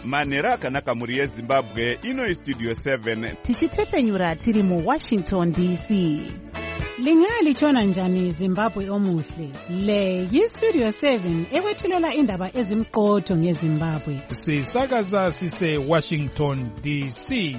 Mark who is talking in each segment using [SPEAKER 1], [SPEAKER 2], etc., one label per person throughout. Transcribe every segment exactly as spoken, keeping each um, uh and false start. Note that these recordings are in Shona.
[SPEAKER 1] manhero akanaka muri yezimbabwe. Ino istudio seven
[SPEAKER 2] tichitepenyura tiri muwashington D C.
[SPEAKER 3] Lingalitshona njani Zimbabwe omuhle? Le yistudio seven ewethulela indaba ezimqotho ngeZimbabwe.
[SPEAKER 4] Sisakaza sise Washington D C.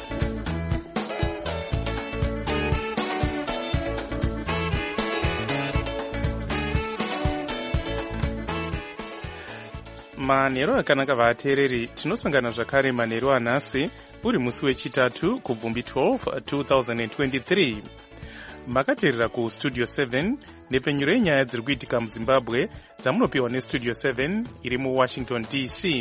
[SPEAKER 5] Manhero akanaka vateereri, tinosangana zvakare manhero anhasi uri musi wechitatu kubvumbi twelve twenty twenty-three. Makateerera ku Studio seven nepenyuro yenyaya dziri kuitika muZimbabwe dzamunopiwa neStudio seven iri muWashington D C.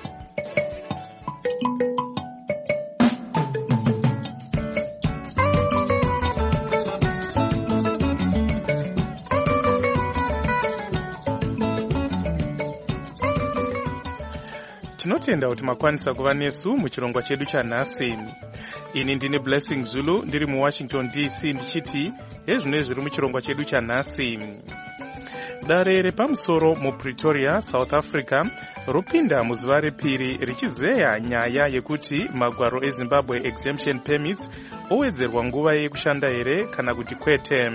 [SPEAKER 5] Tinotenda kuti makwanisa kuva nesu muchirongwa chedu chanhasi. Ini ndine Blessing Zulu ndiri muWashington D C ndichiti hezvino zviri muchirongwa chedu chanhasi. Dare repamusoro muPretoria, South Africa ropinda muzuva repiri richizeya nyaya yekuti magwaro eZimbabwe exemption permits owedzerwa nguva yekushanda here kana kuti kwete.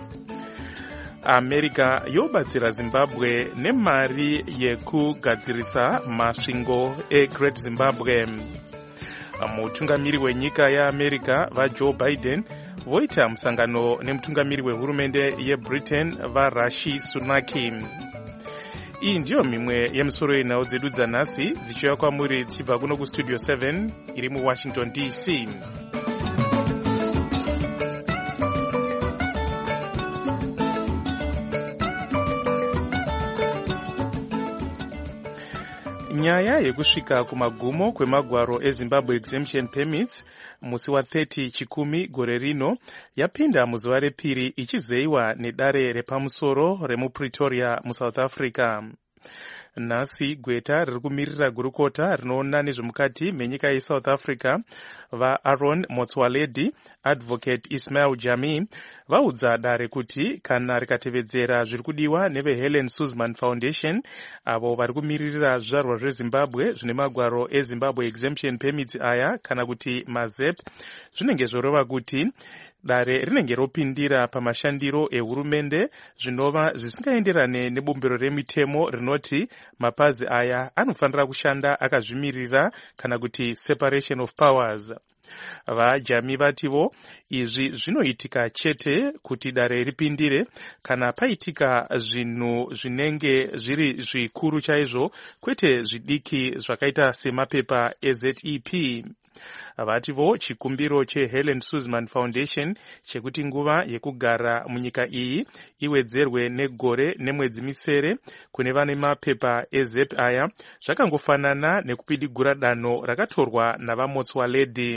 [SPEAKER 5] America yobatsira Zimbabwe nemari yekugadzirisa masvingo eGreat Zimbabwe. Mutungamiri wenyika yeAmerica vaJoe Biden voita musangano nemutungamiri wehurumende yeBritain vaRishi Sunak. Iyi ndiyo mimwe yemisoro yenhau dzedu dzanhasi dzichiuya kwamuri dzichibva kuno kuStudio seven iri muWashington D C. Nyaya yekusvika kumagumo kwemagwaro eZimbabwe exemption permits musi wa thirty chikumi gore rino yapinda muzuva repiri ichizeyiwa nedare repamusoro remuPretoria muSouth Africa. Nhasi gweta riri kumirira gurukota rinoona nezvemukati menyika yeSouth Africa vaAaron Motsoaledi, Advocate Ismail Jami vaudza dare kuti kana rikatevedzera zviri kudiwa neveHelen Suzman Foundation avo vari kumirira zvizvarwa zveZimbabwe zvine magwaro eZimbabwe exemption permits aya kana kuti mazep, zvinenge zvorova kuti dare rinenge ropindira pamashandiro ehurumende zvinova zvisingaenderane nebumbiro remitemo rinoti mapazi aya anofanira kushanda akazvimirira kana kuti separation of powers. VaJami vativo izvi zvinoitika chete kuti dare ripindire kana paitika zvinhu zvinenge zviri zvikuru chaizvo kwete zvidiki zvakaita semapepa eZ E P. Vativo chikumbiro cheHelen Suzman Foundation chekuti nguva yekugara munyika iyi iwedzerwe negore nemwedzi misere kune vane mapepa ezep aya zvakangofanana nekupidigura danho rakatorwa navaMotsoaledi.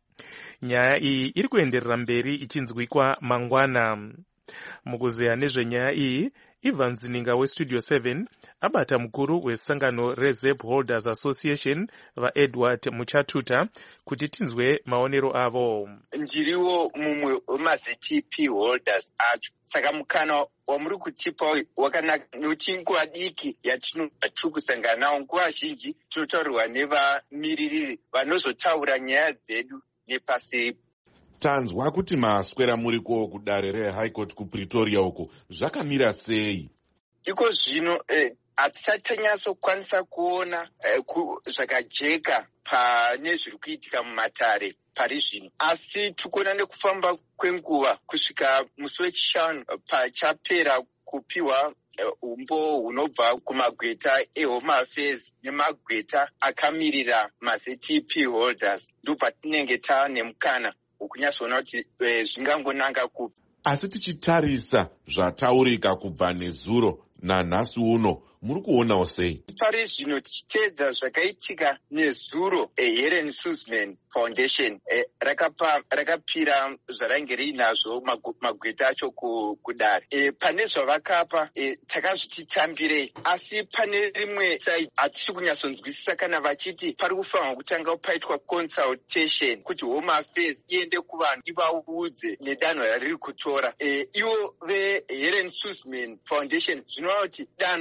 [SPEAKER 5] Nyaya iyi iri kuenderera mberi ichinzwikwa mangwana. Mukuzeya nezvenyaya iyi, Ivan Zininga weStudio seven abata mukuru wesangano reZep Holders Association vaEdward Muchatuta kuti tinzwe maonero avo.
[SPEAKER 6] Ndiriwo mumwe wemaZT P holders acho. Saka mukana wamuri kutipa wakanaka nekuti nguva diki yatiri kusangana nawo nguva zhinji tinotaurirwa nevamiririri vanozotaura nyaya dzedu nepasi.
[SPEAKER 7] Tanzwa kuti maswera muriko kudare reHigh Court kuPretoria uko zvakamira sei?
[SPEAKER 6] Iko zvino eh, hatisatanyasokwanisa kuona eh, ku, zvakajeka pane zviri kuitika mumatare pari zvino, asi tikuona nekufamba kwenguva kusvika musi wechishanu pachapera kupiwa umbo hunobva kumagweta eHome Affairs nemagweta akamirira maZT P holders, ndopatinenge taane mukana ukunyasoona kuti zvingangonanga kupi.
[SPEAKER 7] Asi tichitarisa zvataurika kubva nezuro nanhasi uno, muri kuonawo sei?
[SPEAKER 6] Pari zvino tichiteedza zvakaitika nezuro eHelen Suzman Foundation eh, rakapa rakapira zvarange riinazvo magweta acho kudare. Eh, pane zvavakapa eh, takazvititambirei, asi pane rimwe sai hatisi kunyatsonzwisisa kana vachiti pari kufanirwa kutanga paitwa consultation kuti Home Affairs iende kuvanhu ivaudze nedanho rariri kutora. Eh, ivo veHelen Suzman Foundation zvinova kuti danho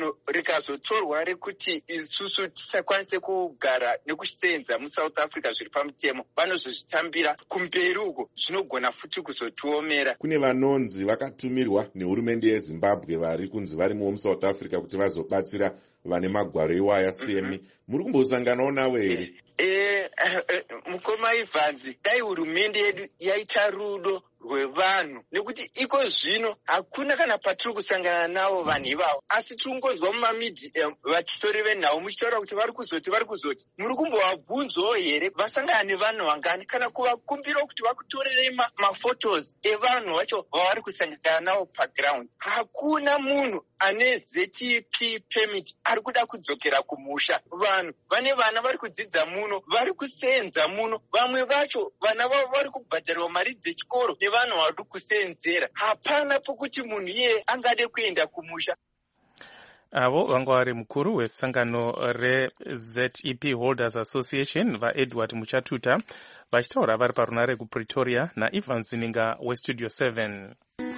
[SPEAKER 6] rikazotorwa rekuti isusu tisakwanise kugara nekusenza muSouth Africa zviri pamutemo, vanozozvitambira kumberi uko, zvinogona futi kuzotiomera.
[SPEAKER 7] Kune vanonzi vakatumirwa nehurumende yeZimbabwe vari kunzi varimo muSouth Africa kuti vazobatsira vane magwaro iwaya semi. Muri kumbosanganawo navo here?
[SPEAKER 6] Eh, mukoma Ivanzi, dai hurumende yedu yaita rudo rwevanhu, nekuti iko zvino hakuna kana patiri kusangana navo vanhu ivavo, asi tikungonzwa mumamidhiya vachitori venhau muchitaura kuti vari kuzoti vari kuzoti. Muri kumbovabvunzawo here vasangana nevanhu vangani, kana kuvakumbira kuti vakutorerei mafotos evanhu vacho vavari kusangana navo paground? Hakuna munhu ane Z T P permit ari kuda kudzokera kumusha. Vanhu vane vana vari kudzidza muno, vari kusenza muno, vamwe vacho vana vavo vari kubhadharwa mari dzechikoro nevanhu vari kusenzera. Hapana pokuti munhu iye angade kuenda kumusha.
[SPEAKER 5] Avo vanga vari mukuru wesangano reZ E P Holders Association vaEdward Muchatuta vachitaura vari parunare kuPretoria naIvan Zininga weStudio seven.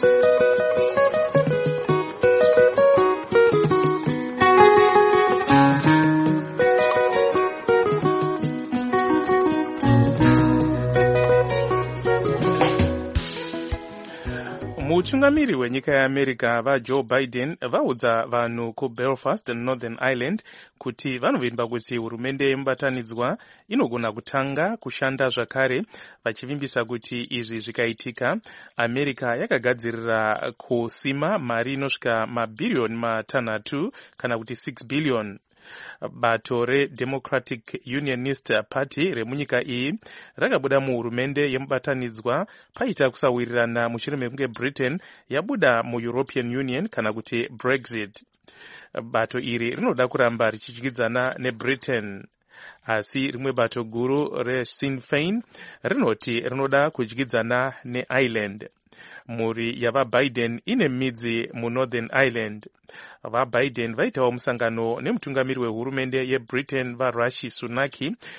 [SPEAKER 5] Mutungamiri wenyika yeAmerica vaJoe Biden vaudza vanhu kuBelfast, Northern Ireland kuti vanovimba kuti hurumende yemubatanidzwa inogona kutanga kushanda zvakare, vachivimbisa kuti izvi zvikaitika America yakagadzirira kusima mari inosvika mabhiriyoni matanhatu kana kuti six billion. Bato reDemocratic Unionist Party remunyika iyi rakabuda muhurumende yemubatanidzwa paita kusawirirana mushure mekunge Britain yabuda muEuropean Union kana kuti Brexit. Bato iri rinoda kuramba richidyidzana neBritain, asi rimwe bato guru reSinn Féin rinoti rinoda kudyidzana neIreland. Mhuri yavaBiden ine midzi muNorthern Ireland. VaBiden vaitawo musangano nemutungamiri wehurumende yeBritain vaRishi Sunak,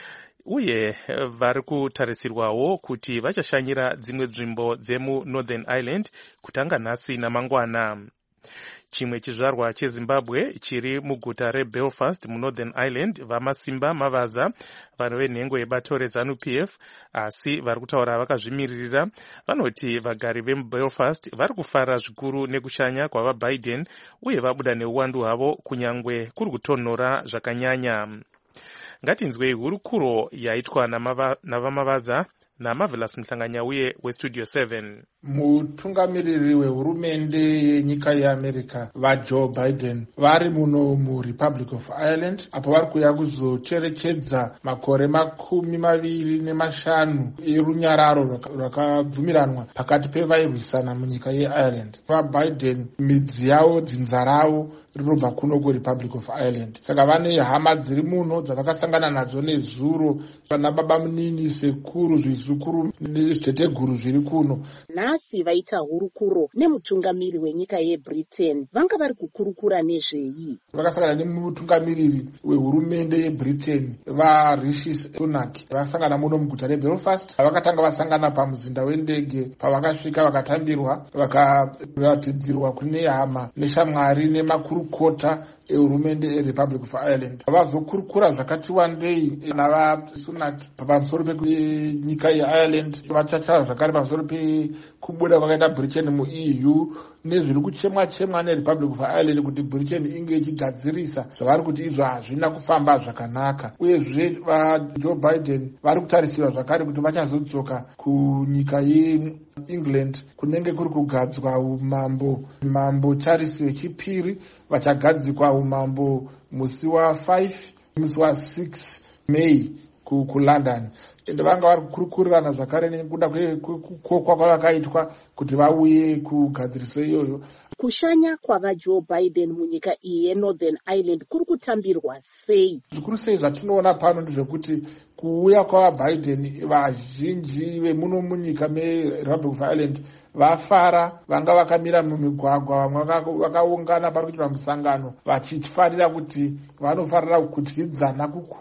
[SPEAKER 5] uye vari kutarisirwawo kuti vachashanyira dzimwe nzvimbo dzemuNorthern Ireland kutanga nhasi namangwana. Chimwe chizvarwa cheZimbabwe chiri muguta reBelfast muNorthern Ireland vamasimba mavaza vanhu venhengo yebato reZANU P F, asi vari kutaura vakazvimiririra. Vanoti vagari vemuBelfast vari kufara zvikuru nekushanya kwavaBiden uye vabuda neuwandu hwavo kunyangwe kuri kutonhora zvakanyanya. Ngatinzwei hurukuro yaitwa navamavaza naMarvelous Mhlanganyauye weStudio seven.
[SPEAKER 8] Mutungamiriri wehurumende yenyika yeAmerica vaJoe Biden vari muno muRepublic of Ireland apo vari kuya kuzocherechedza makore makumi maviri nemashanu erunyararo rwakabvumiranwa pakati pevairwisana munyika yeIreland. VaBiden midzi yavo, dzinza ravo rinobva kuno kuRepublic of Ireland. Saka vane hama dziri muno dzavakasangana nadzo nezuro, vana baba munini, sekuru, zvizukuru nezviteteguru zviri kuno.
[SPEAKER 2] Nhasi vaita hurukuro nemutungamiri wenyika yeBritain, vanga vari kukurukura nezvei?
[SPEAKER 8] Vakasangana nemutungamiriri wehurumende yeBritain vaRishi Sunak, vasangana muno muguta reBelfast. Vakatanga vasangana pamuzinda wendege, pavakasvika vakatambirwa, vakaratidzirwa kune hama neshamwari nemakurukota ehurumende yeRepublic of Ireland. Vazokurukura zvakati wandei navaSunak pamusoro penyika yeIreland. Vachataura zvakare pamusoro pekubuda kwakaita Britain muE U nezviri kuchemwa chemwa neRepublic of Ireland kuti Britain inge ichigadzirisa zvavari kuti izvo hazvina kufamba zvakanaka. Uyezve vaJoe Biden vari kutarisirwa zvakare kuti vachazodzoka kunyika yeEngland kunenge kuri kugadzwa umambo. Mambo Charles wechipiri vachagadzikwa umambo musi wa5 musi wa6 May kuLondon. Ende vanga vari kukurukurirana zvakare nekuda kwekukokwa kwavakaitwa kuti vauye kugadziriso iyoyo.
[SPEAKER 2] Kushanya kwavaJoe Biden munyika iyi yeNorthern Ireland kuri kutambirwa sei?
[SPEAKER 8] Zvikuru sei zvatinoona pano ndezvekuti kuuya kwavaBiden vazhinji vemuno munyika meRepublic of Ireland vafara, vanga vakamira mumigwagwa, vamwe vakaungana pari kuitwa musangano vachifarira kuti vanofarira kudyidzana kukuru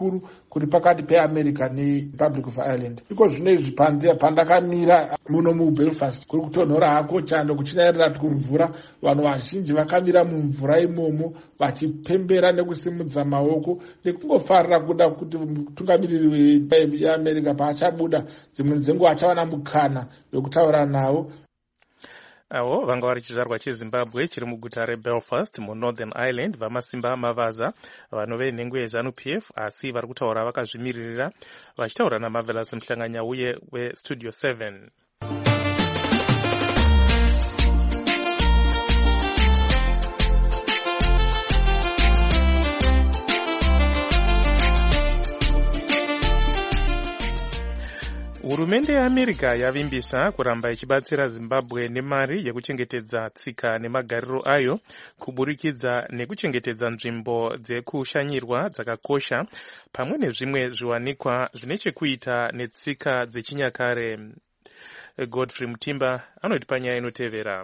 [SPEAKER 8] kuri pakati peamerica nerepublic of ireland. Iko zvino izvi pandakamira muno mubelfast kuri kutonhora hako chando kuchinairira kuruvura, vanhu vazhinji vakamira mumvura imomo vachipembera nekusimudza maoko nekungofarira kuda kuti mutungamiriri weamerica paachabuda dzimwe dzenguva achawana mukana wekutaura navo.
[SPEAKER 5] Avo vanga vari chizvarwa chezimbabwe chiri muguta rebelfast munorthern ireland, vamasimba mavaza vanove venhengo yeZANU P F asi vari kutaura vakazvimiririra vachitaura naMarvelous Mhlanganya uye westudio seven. Hurumende yeAmerica yavimbisa kuramba ichibatsira Zimbabwe nemari yekuchengetedza tsika nemagariro ayo kuburikidza nekuchengetedza nzvimbo dzekushanyirwa dzakakosha pamwe nezvimwe zviwanikwa zvine chekuita netsika dzechinyakare. Godfrey Mutimba anotipa nyaya inotevera.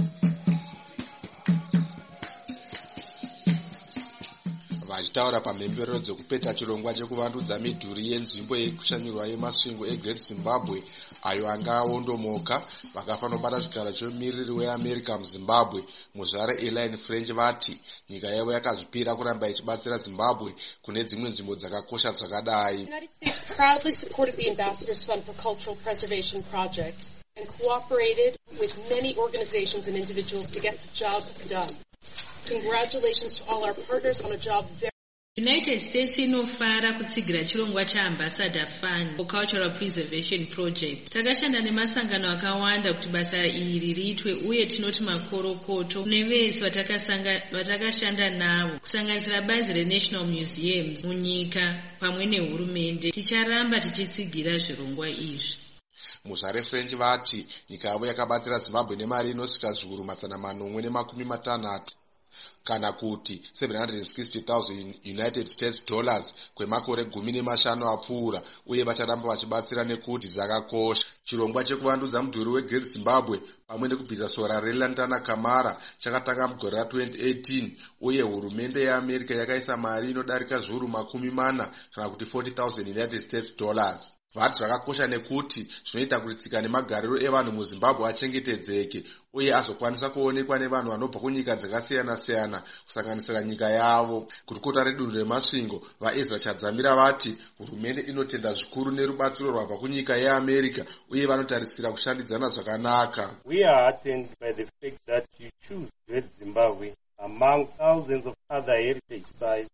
[SPEAKER 9] Vachitaura pamhemberero dzekupeta chirongwa chekuvandudza midhuri yenzvimbo yekushanyirwa yemasvingo eGreat Zimbabwe ayo anga aondomoka, vakafanobata chigaro chemumiriri weAmerica muZimbabwe muzvare Elaine French vati nyika yavo yakazvipira kuramba ichibatsira Zimbabwe kune dzimwe nzvimbo dzakakosha dzakadai.
[SPEAKER 10] United States proudly supported the Ambassadors Fund for Cultural Preservation project and cooperated with many organizations and individuals to get the job done. Congratulations to all our partners on a job very
[SPEAKER 11] United States inofara kutsigira chirongwa chaAmbassador Fund for Cultural Preservation Project. Takashanda nemasangano akawanda kuti basa iri riitwe uye tinoti makorokoto nevese vatakashanda navo kusanganisira bazi reNational Museums munyika pamwe nehurumende. Ticharamba tichitsigira zvirongwa izvi.
[SPEAKER 9] Muzvare French vati nyika yavo yakabatsira Zimbabwe nemari inosvika zviuru mazana manomwe nemakumi matanhatu kana kuti seven hundred sixty thousand United States dollars kwemakore gumi nemashanu apfuura, uye vacharamba vachibatsira nekuti dzakakosha. Chirongwa chekuvandudza mudhuri weGreat Zimbabwe pamwe nekubvisa sora reLantana Kamara chakatanga mugore ratwenty eighteen, uye hurumende yeAmerica yakaisa mari inodarika zviuru makumi mana kana kuti forty thousand United States dollars. Vati zvakakosha nekuti zvinoita kuti tsika nemagariro evanhu muZimbabwe achengetedzeke uye azokwanisa kuonekwa nevanhu vanobva kunyika dzakasiyana-siyana kusanganisira nyika yavo. Gurukota redunhu remasvingo vaEzra Chadzamira vati hurumende inotenda zvikuru nerubatsiro rwabva kunyika yeAmerica uye vanotarisira kushandidzana zvakanaka.
[SPEAKER 12] We are heartened by the fact that you choose Great Zimbabwe among thousands of other heritage sites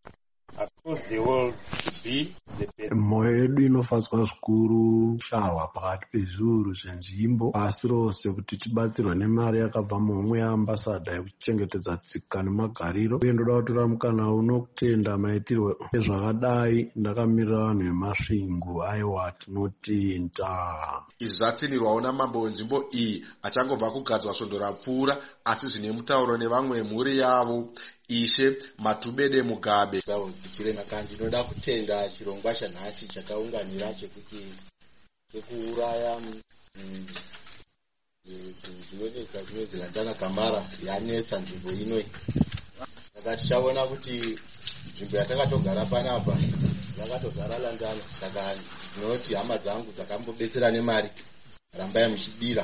[SPEAKER 12] across the world to be the
[SPEAKER 13] mwoyo yedu inofadzwa zvikuru sharwa pakati pezviuru zvenzvimbo pasi rose kuti tibatsirwa nemari yakabva muhomwe yeambasada yekuchengetedza tsika nemagariro, uye ndoda kutora mukana uno kutenda maitirwo ezvakadai ndakamirira vanhu vemasvingo. Aiwa tinotenda.
[SPEAKER 9] Izvi zvatsinirwawo namambo wenzvimbo iyi achangobva kugadzwa svondo rapfuura asi zvine mutauro nevamwe mhuri yavo. Ishe Matubede Mugabe
[SPEAKER 14] chirema kandi ndinoda kutenda chirongwa chanhasi chakaunganira chekuti chekuuraya zvinoita zvinonzi Lantana Kamara yanetsa nzvimbo ino. Saka tichaona kuti nzvimbo yatakatogara panapa yakatogara Lantana. Saka ndinoti hama dzangu dzakambobetsera nemari rambai muchidira.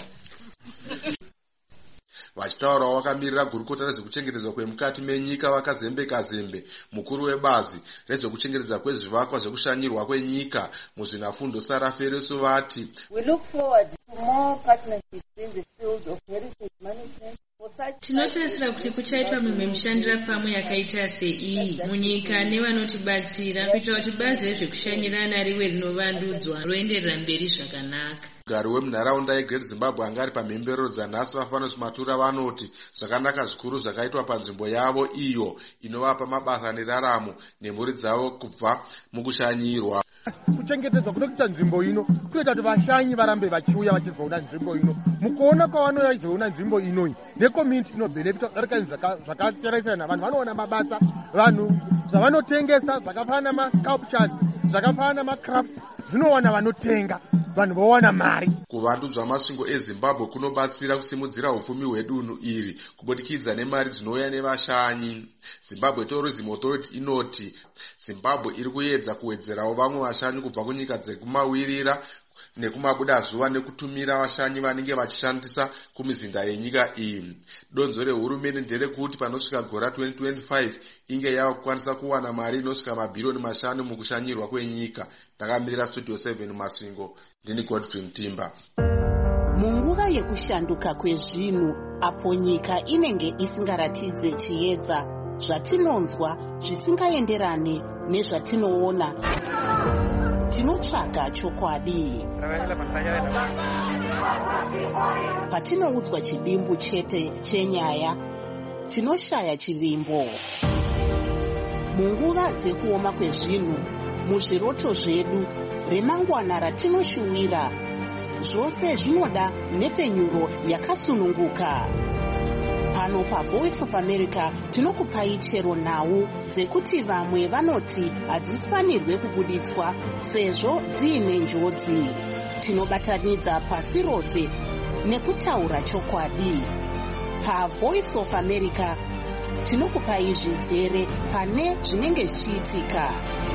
[SPEAKER 9] Vachitaurawo vakamirira gurukota rezvekuchengetedzwa kwemukati menyika vakazembeka zembe mukuru webazi rezvekuchengetedzwa kwezvivakwa zvekushanyirwa kwenyika muzvinafundo Sara Fereso vati
[SPEAKER 15] We look forward to more partnerships in the field of heritage management.
[SPEAKER 11] Tinotarisira kuti kuchaitwa mimwe mishandira pamwe yakaita seiyi munyika nevanotibatsira kuitira kuti bazi rezvekushanyirana rive rinovandudzwa roenderera mberi zvakanaka.
[SPEAKER 9] Gari wemunharaunda yeGreat Zimbabwe anga ari pamhemberero dzanhasi Vafanos Matura vanoti zvakanaka zvikuru zvakaitwa panzvimbo yavo iyo inovapa mabasa neraramo nemhuri dzavo kubva mukushanyirwa.
[SPEAKER 16] Kuchengetedzwa kunokuita nzvimbo ino kunoita kuti vashanyi varambe vachiuya vachizoona nzvimbo ino. Mukuona kwavanouya vachizoona nzvimbo ino necommunity inobhenefita zvakasiyana-siyana. Vanhu vanoona mabasa, vanhu zvavanotengesa zvakafanana namasculptures, zvakafanana namacrafts, zvinowana vanotenga, vanhu vowana mari.
[SPEAKER 9] Kuvandudzwa masvingo eZimbabwe kunobatsira kusimudzira upfumi hwedunhu iri kubudikidza nemari dzinouya nevashanyi. Zimbabwe Tourism Authority inoti Zimbabwe iri kuedza kuwedzerawo vamwe vashanyi kubva kunyika dzekumawirira nekumabuda zuva nekutumira vashanyi vanenge vachishandisa kumizinda yenyika iyi. Donzo rehurumende nderekuti panosvika gora twenty twenty-five inge yava kukwanisa kuwana mari inosvika mabhiriyoni mashanu mukushanyirwa kwenyika. Ndakamirira Studio seven Masvingo, ndini Godfrey Mtimba.
[SPEAKER 2] Munguva yekushanduka kwezvinhu apo nyika inenge isingaratidze chiedza, zvatinonzwa zvisingaenderane nezvatinoona, tinotsvaga chokwadi. Patinoudzwa chidimbu chete chenyaya, tinoshaya chivimbo. Munguva dzekuoma kwezvinhu, muzviroto zvedu, remangwana ratinoshuwira, zvose zvinoda nhepfenyuro yakasununguka. Pano paVoice of America tinokupai chero nhau dzekuti vamwe vanoti hadzifanirwe kubuditswa sezvo dziine njodzi. Tinobatanidza pasi rose nekutaura chokwadi. PaVoice of America tinokupai zvizere pane zvinenge zvichiitika.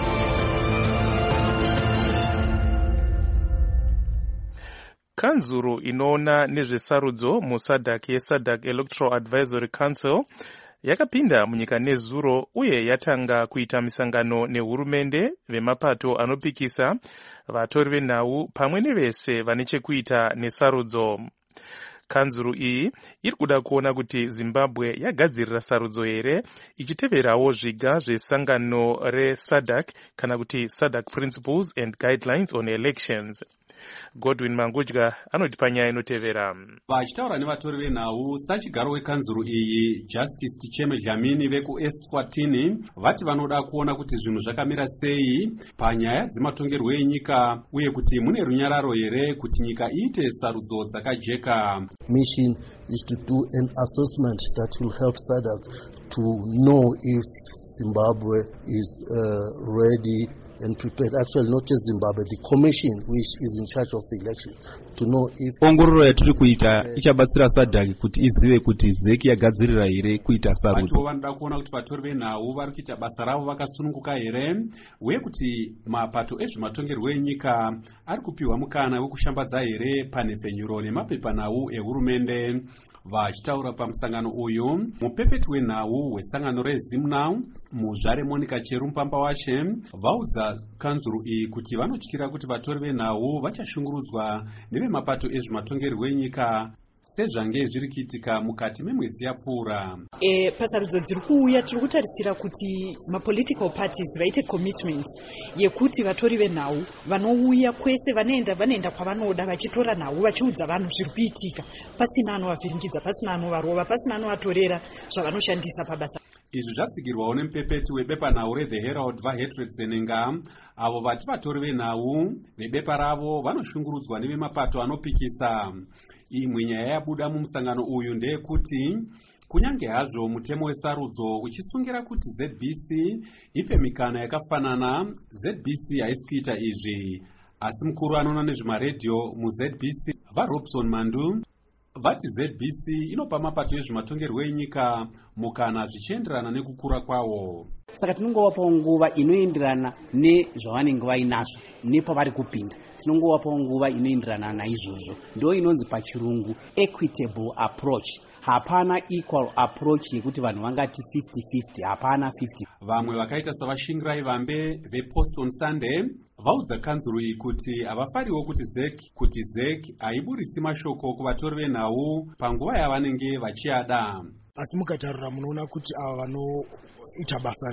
[SPEAKER 5] Kanzuru inoona nezvesarudzo muSADC yeSADC Electoral Advisory Council yakapinda munyika nezuro uye yatanga kuita misangano nehurumende, vemapato anopikisa, vatori venhau pamwe nevese vane chekuita nesarudzo. Kanzuru iyi iri kuda kuona kuti Zimbabwe yagadzirira sarudzo here, ichiteverawo zviga zvesangano reSADC kana kuti SADC Principles and Guidelines on Elections. Godwin Mangudya anoti panyaya inotevera.
[SPEAKER 17] Vachitaura nevatori venhau sachigaro wekanzuru iyi, Justice Ticheme Dlamini vekuEswatini vati vanoda kuona kuti zvinhu zvakamira sei panyaya dzematongerwo enyika uye kuti mune runyararo here kuti nyika iite sarudzo dzakajeka.
[SPEAKER 18] Mission is to do an assessment that will help SADC to know if Zimbabwe is uh, ready and prepared. Actually, not just Zimbabwe, the commission which is in charge of the election, to know if
[SPEAKER 19] ongororo yatiri kuita ichabatsira SADC kuti izive kuti zeki yagadzirira here kuita sarudzo.
[SPEAKER 17] Vanoda kuona kuti vatori venhau vari kuita basa ravo vakasununguka here uye kuti mapato ezvematongerwo enyika ari kupiwa mukana wekushambadza here panhepfenyuro nemapepanhau ehurumende. Vachitaura pamusangano uyu, mupepeti wenhau wesangano reZimNow muzvare Monica Cherumpamba washe vaudza kanzuru iyi kuti vanotyira kuti vatori venhau vachashungurudzwa nevemapato ezvematongerwo enyika sezvange zviri kuitika mukati memwedzi yapfuura.
[SPEAKER 20] E, pasarudzo dziri kuuya tiri kutarisira kuti mapolitical parties vaite commitment yekuti vatori venhau vanouya kwese vanoenda vanoenda kwavanoda vachitora nhau vachiudza vanhu zviri kuitika pasina anovavhiringidza, pasina anovarova, pasina anovatorera zvavanoshandisa pabasa.
[SPEAKER 17] Izvi zvatsigirwawo nemupepeti webepanhau reThe Herald vaHatred Senenga, avo vati vatori venhau vebepa ravo vanoshungurudzwa nevemapato anopikisa. Imwe nyaya yabuda mumusangano uyu ndeyekuti kunyange hazvo mutemo wesarudzo uchisungira kuti Z B C ipe mikana yakafanana, Z B C haisi kuita izvi. Asi mukuru anoona nezvemaredhiyo muZ B C vaRobson Mandu vati Z B C inopa mapato ezvematongerwo enyika mukana zvichienderana nekukura kwawo.
[SPEAKER 21] Saka tinongovapawo nguva inoenderana nezvavanenge vainazvo nepavari kupinda. Tinongovapawo nguva inoenderana naizvozvo. Ndo inonzi pachirungu equitable approach. Hapana equal approach yekuti vanhu vangati fifty fifty, hapana fifty.
[SPEAKER 17] Vamwe vakaita savashingirai vambe vePost on Sunday vaudza kanzuru iyi kuti havafariwo kuti ZEC kuti ZEC haiburitsi mashoko kuvatori venhau panguva yavanenge vachiada.
[SPEAKER 22] Asi mukatarira munoona kuti ava vanoita basa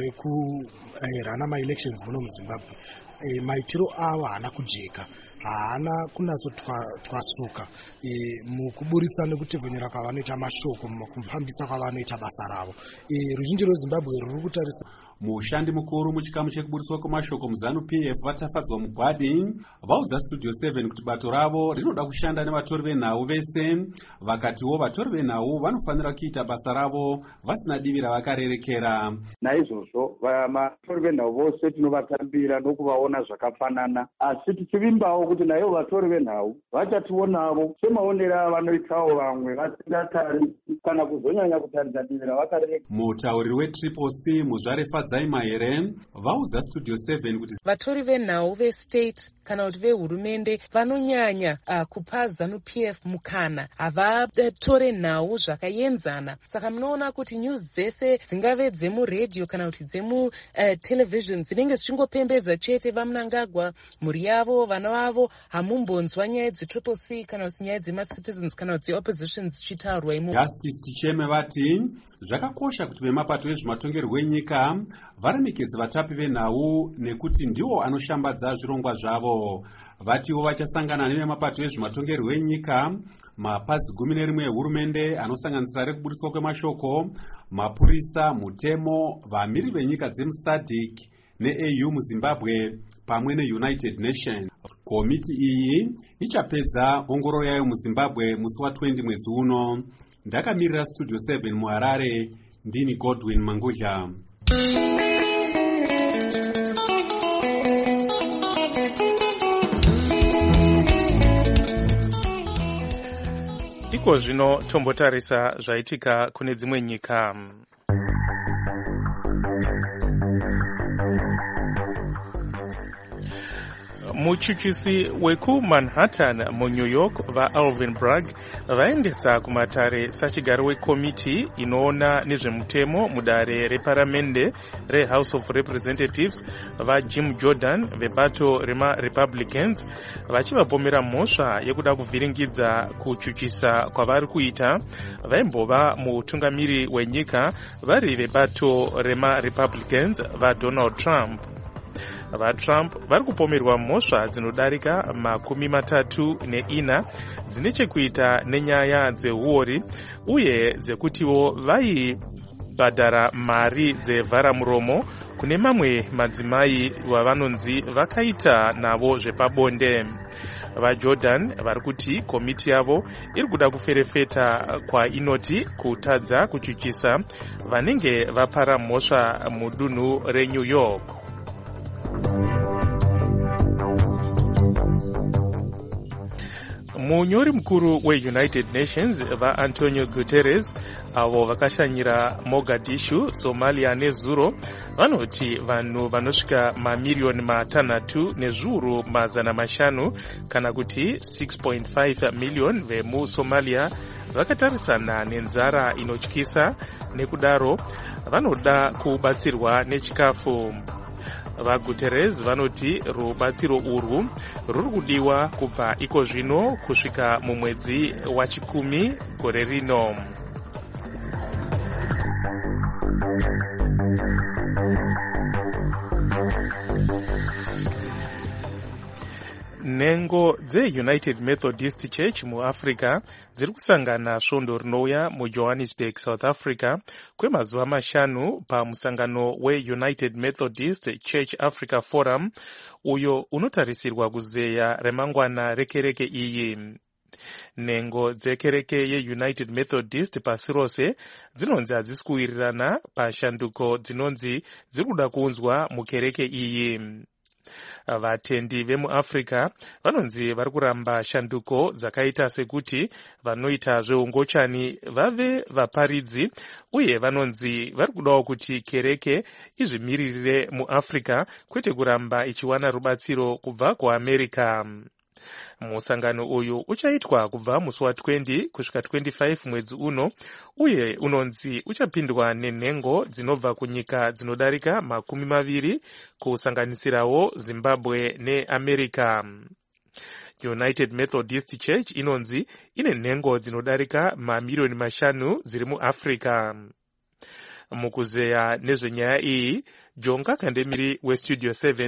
[SPEAKER 22] rekurana ma-elections muno muZimbabwe, e, maitiro ava haana kujeka, haana kunatsotwasuka e, mukuburitsa nekutevhenera kwavanoita mashoko, mukufambisa kwavanoita basa ravo. E, ruzhinji rweZimbabwe ruri kutarisa.
[SPEAKER 17] mushandi mukuru muchikamu chekuburiswa kwemashoko muzanu P F vatafadzwa mugwadi vaudza Studio seven kuti bato ravo rinoda kushanda nevatori venhau vese, vakatiwo vatori venhau vanofanira kuita basa ravo vasina divi ravakarerekera.
[SPEAKER 1] Naizvozvo vatori venhau vose tinovatambira nokuvaona zvakafanana, asi tichivimbawo kuti naivo vatori venhau vachationavo semaonero avanoitawo vamwe vasingatarisi kana kuzonyanya kutaridza divi ravakarerekera.
[SPEAKER 17] Mutauriri weTriple C muzvare Fadzai Mahere vaudza Studio seven kuti
[SPEAKER 3] vatori venhau vestate kana kuti vehurumende vanonyanya uh, kupa zanu P F mukana, havatore nhau zvakaenzana. Saka munoona kuti news dzese dzingave dzemuredhiyo kana kuti dzemu uh, television dzinenge zvichingopembedza chete vaMnangagwa, mhuri yavo, vana vavo. Hamumbonzwa nyaya dzeTriple C kana kuti nyaya dzemacitizens kana kuti dzeopposition dzichitaurwa imo.
[SPEAKER 17] Justice Ticheme vati zvakakosha kuti vemapato ezvematongerwo enyika varemekedze vatapi venhau nekuti ndiwo anoshambadza zvirongwa zvavo. Vatiwo vachasangana nevemapato ezvematongerwo enyika, mapazi gumi nerimwe ehurumende anosanganisira rekuburiswa kwemashoko, mapurisa, mutemo, vamiri venyika dzemuSADC ne-A U muZimbabwe pamwe neUnited Nations. Komiti iyi ichapedza ongororo yayo muZimbabwe musi wa20 mwedzi uno. Ndakamirira Studio seven muHarare, ndini Godwin Mangudla.
[SPEAKER 5] Iko zvino tombotarisa zvaitika kune dzimwe nyika. Muchuchisi wekuManhattan muNew York vaAlvin Bragg vaendesa kumatare sachigaro wekomiti inoona nezvemutemo mudare reparamende reHouse of Representatives vaJim Jordan vebato remaRepublicans vachivapomera mhosva yekuda kuvhiringidza kuchuchisa kwavari kuita vaimbova mutungamiri wenyika vari vebato remaRepublicans vaDonald Trump. VaTrump vari kupomerwa mhosva dzinodarika makumi matatu neina dzine chekuita nenyaya dzeuori uye dzekutiwo vaibhadhara mari dzevharamuromo kune mamwe madzimai vavanonzi vakaita navo zvepabonde. VaJordan vari kuti komiti yavo iri kuda kuferefeta kwainoti kutadza kuchuchisa vanenge vapara mhosva mudunhu reNew York. Munyori mukuru weUnited Nations vaAntonio Guterres avo vakashanyira Mogadishu, Somalia nezuro vanoti vanhu vanosvika mamiliyoni matanhatu nezviuru mazana mashanu kana kuti six point five million vemuSomalia vakatarisana nenzara inotyisa, nekudaro vanoda kubatsirwa nechikafu. VaGuterres vanoti rubatsiro urwu ruri kudiwa kubva iko zvino kusvika mumwedzi wachikumi gore rino. Nhengo dzeUnited Methodist Church muAfrica dziri kusangana svondo rinouya muJohannesburg, South Africa kwemazuva mashanu pamusangano weUnited Methodist Church Africa Forum uyo unotarisirwa kuzeya remangwana rekereke iyi. Nhengo dzekereke yeUnited Methodist pasi rose dzinonzi hadzisi kuwirirana pashanduko dzinonzi dziri kuda kuunzwa mukereke iyi. Vatendi vemuAfrica vanonzi vari kuramba shanduko dzakaita sekuti vanoita zveungochani vave vaparidzi uye vanonzi vari kudawo kuti kereke izvimiririre muAfrica kwete kuramba ichiwana rubatsiro kubva kuAmerica. Musangano uyu uchaitwa kubva musi wa20 kusvika twenty-five mwedzi uno uye unonzi uchapindwa nenhengo dzinobva kunyika dzinodarika makumi maviri kusanganisirawo Zimbabwe neAmerica. United Methodist Church inonzi ine nhengo dzinodarika mamiliyoni mashanu dziri muAfrica. Mukuzeya nezvenyaya iyi, Jonga Kandemiri weStudio seven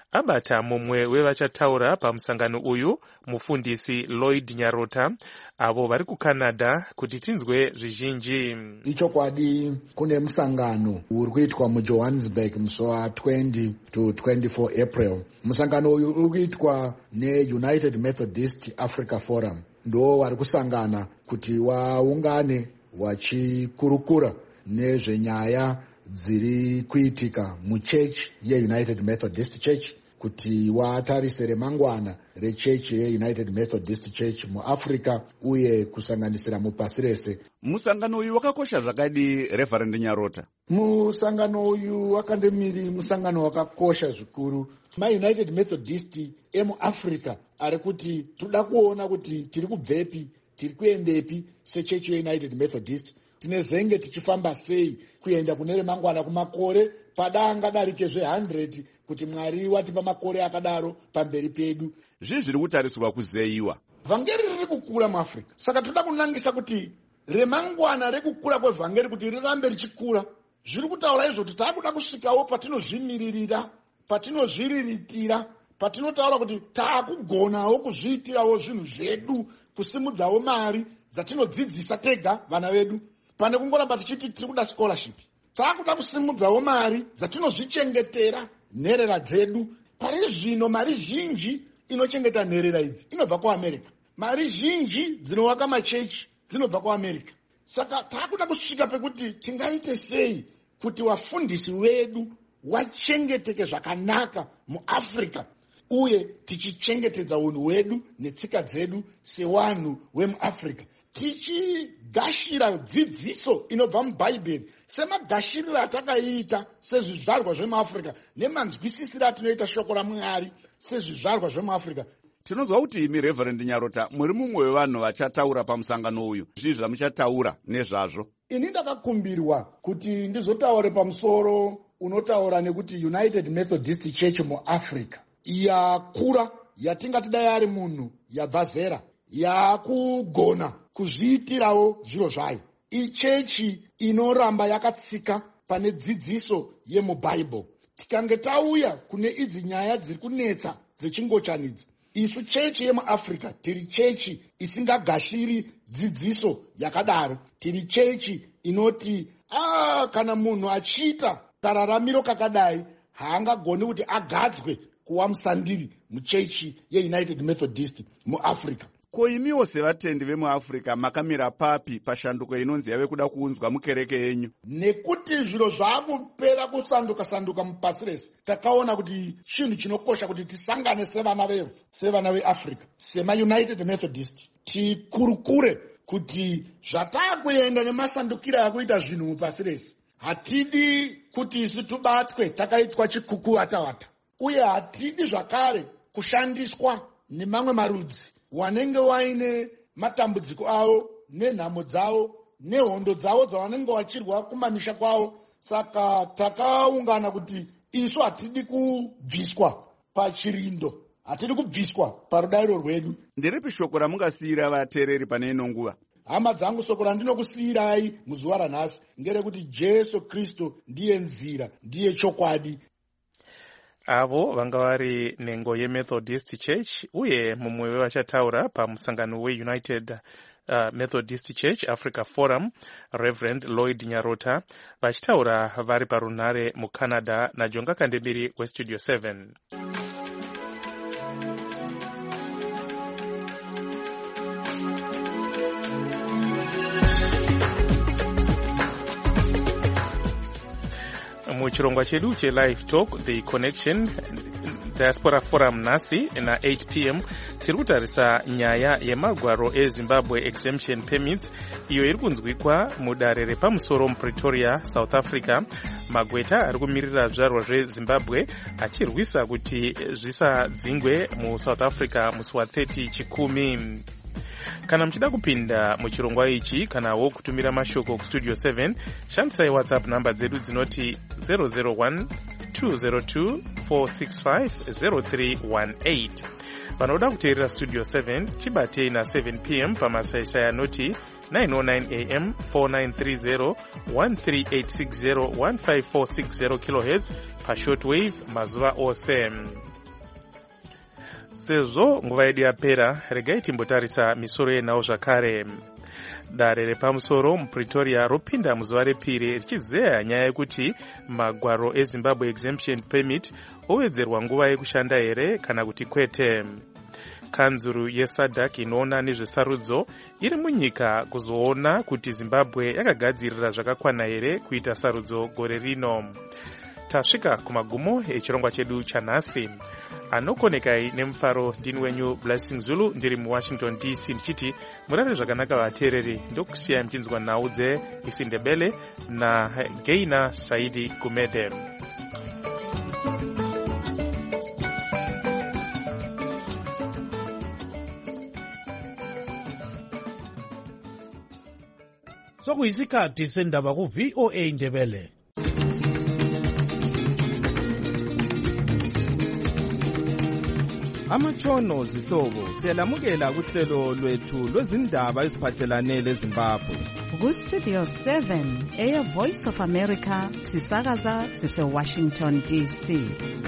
[SPEAKER 5] abata mumwe wevachataura pamusangano uyu mufundisi Lloyd Nyarota, avo vari kuCanada, kuti tinzwe zvizhinji.
[SPEAKER 4] Ichokwadi kune musangano uri kuitwa muJohannesburg musi wa twenty to twenty-four April. Musangano uyu uri kuitwa neUnited Methodist Africa Forum. Ndo vari kusangana kuti waungane wachikurukura nezvenyaya dziri kuitika muchurch yeUnited Methodist Church, kuti watarise remangwana rechechi yeUnited Methodist Church muAfrica uye kusanganisira mupasi rese.
[SPEAKER 7] Musangano uyu wakakosha zvakadi, Reverend Nyarota?
[SPEAKER 4] Musangano uyu wakandemiri musangano wakakosha zvikuru. MaUnited Methodist emuAfrica ari kuti toda kuona kuti tiri kubvepi, tiri kuendepi sechechi yeUnited Methodist, tine zenge tichifamba sei kuenda kune remangwana kumakore padanga darike zve one hundred kuti Mwari watipa makore akadaro pamberi pedu.
[SPEAKER 7] Zvinhu zviri kutarisirwa kuzeiwa.
[SPEAKER 4] Vhangeri riri kukura muAfrica, saka toda kunangisa kuti remangwana rekukura kwevhangeri kuti rirambe richikura. Zviri kutaura izvo kuti taakuda kusvikawo patinozvimiririra, patinozviriritira, patinotaura kuti taakugonawo kuzviitirawo zvinhu zvedu, kusimudzawo mari dzatinodzidzisa tega vana vedu, pane kungoramba tichiti tiri kuda scholarship. Taakuda kusimudzawo mari dzatinozvichengetera nherera dzedu. Pari zvino mari zhinji inochengeta nherera idzi inobva kuAmerica. Mari zhinji dzinovaka machechi dzinobva kuAmerica. Saka taakuda kusvika pekuti tingaite sei kuti wafundisi wedu wachengeteke zvakanaka muAfrica, uye tichichengetedza unhu hwedu netsika dzedu sewanhu wemuAfrica, tichigashira dzidziso inobva mubhaibheri semagashiriro atakaita sezvizvarwa zvemuAfrica, nemanzwisisiro atinoita shoko raMwari sezvizvarwa zvemuAfrica.
[SPEAKER 7] Tinonzwa kuti imi Reverend Nyarota muri mumwe wevanhu vachataura pamusangano uyu. Zvii zvamuchataura nezvazvo?
[SPEAKER 4] Ini ndakakumbirwa kuti ndizotaure pamusoro unotaura nekuti United Methodist Church muAfrica yakura, yatingati dai ari munhu yabva zera, yakugona kuzviitirawo zviro zvayo. Ichechi inoramba yakatsika pane dzidziso yemubhaibheri. Tikange tauya kune idzi nyaya dziri kunetsa dzechingochanidzi, isu chechi yemuAfrica tiri chechi isingagashiri dzidziso yakadaro. Tiri chechi inoti ah, kana munhu achiita kararamiro kakadai haangagoni kuti agadzwe kuwa musandiri muchechi yeUnited Methodist muAfrica.
[SPEAKER 7] Ko imiwo sevatendi vemuAfrica makamira papi pashanduko inonzi yave kuda kuunzwa mukereke yenyu?
[SPEAKER 4] Nekuti zviro zvakupera kusanduka sanduka mupasi rese, takaona kuti chinhu chinokosha kuti tisangane sevana veru, sevana veAfrica, semaUnited Methodist, tikurukure kuti zvatakuenda nemasandukiro akuita zvinhu mupasi rese. Hatidi kuti isu tubatwe takaitwa chikukuwatawata, uye hatidi zvakare kushandiswa nemamwe marudzi wanenge waine matambudziko avo nenhamo dzavo nehondo dzavo dzavanenge vachirwa kumamisha kwavo. Saka takaungana kuti isu hatidi kubviswa pachirindo, hatidi kubviswa parudairo rwedu.
[SPEAKER 7] Nderipi shoko ramungasiyira vateereri pane ino nguva?
[SPEAKER 4] Hama dzangu, soko randinokusiyirai muzuva ranhasi ngerekuti Jesu Kristu ndiye nzira, ndiye chokwadi.
[SPEAKER 5] Avo vanga vari nengo yeMethodist Church, uye mumwe wevachataura pamusangano weUnited uh, Methodist Church Africa Forum, Reverend Lloyd Nyarota, vachitaura vari parunhare muCanada naJonga Kandemiri weStudio seven. Muchirongwa chedu che Live Talk The Connection Diaspora Forum nasi na eight p m tiri kutarisa nyaya yemagwaro eZimbabwe Exemption Permits iyo iri kunzwikwa mudare repamusoro muPretoria, South Africa. Magweta ari kumirira zvizvarwa zveZimbabwe achirwisa kuti zvisadzingwe muSouth Africa musi wa thirty chikumi. Kana mchida kupinda muchirongwa ichi kanawo kutumira mashoko kuStudio seven, shandisai WhatsApp namba dzedu dzinoti zero zero one two zero two four six five zero three one eight. Vanoda kuteerera Studio seven tibatei na seven p m pamasaisai anoti nine oh nine a m four nine three zero one three eight six zero one five four six zero kilohertz pashortwave mazuva ose. sezvo nguva yedu yapera, regai timbotarisa misoro yenhau zvakare. Dare repamusoro mupretoria ropinda muzuva repiri richizeya nyaya yekuti magwaro eZimbabwe exemption permit owedzerwa nguva yekushanda here kana kuti kwete. Kanzuru yesadhak inoona nezvesarudzo iri munyika kuzoona kuti Zimbabwe yakagadzirira zvakakwana here kuita sarudzo gore rino. Tasvika kumagumo echirongwa chedu chanhasi. Anokonekai nemufaro ndini wenyu Blessing Zulu ndiri muWashington D C ndichiti murare zvakanaka vateereri, ndokusiyai muchinzwa nhau dzeIsindebele naGeina Saidi Gumede.
[SPEAKER 6] Sokuyisikhathi sendaba ku-V O A Ndebele.
[SPEAKER 8] Amatshono zihlobo siyalamukela kuhlelo lwethu lwezindaba eziphathelane leZimbabwe.
[SPEAKER 23] Ku-Studio seven, Air Voice of America, sisakaza sise-Washington D C.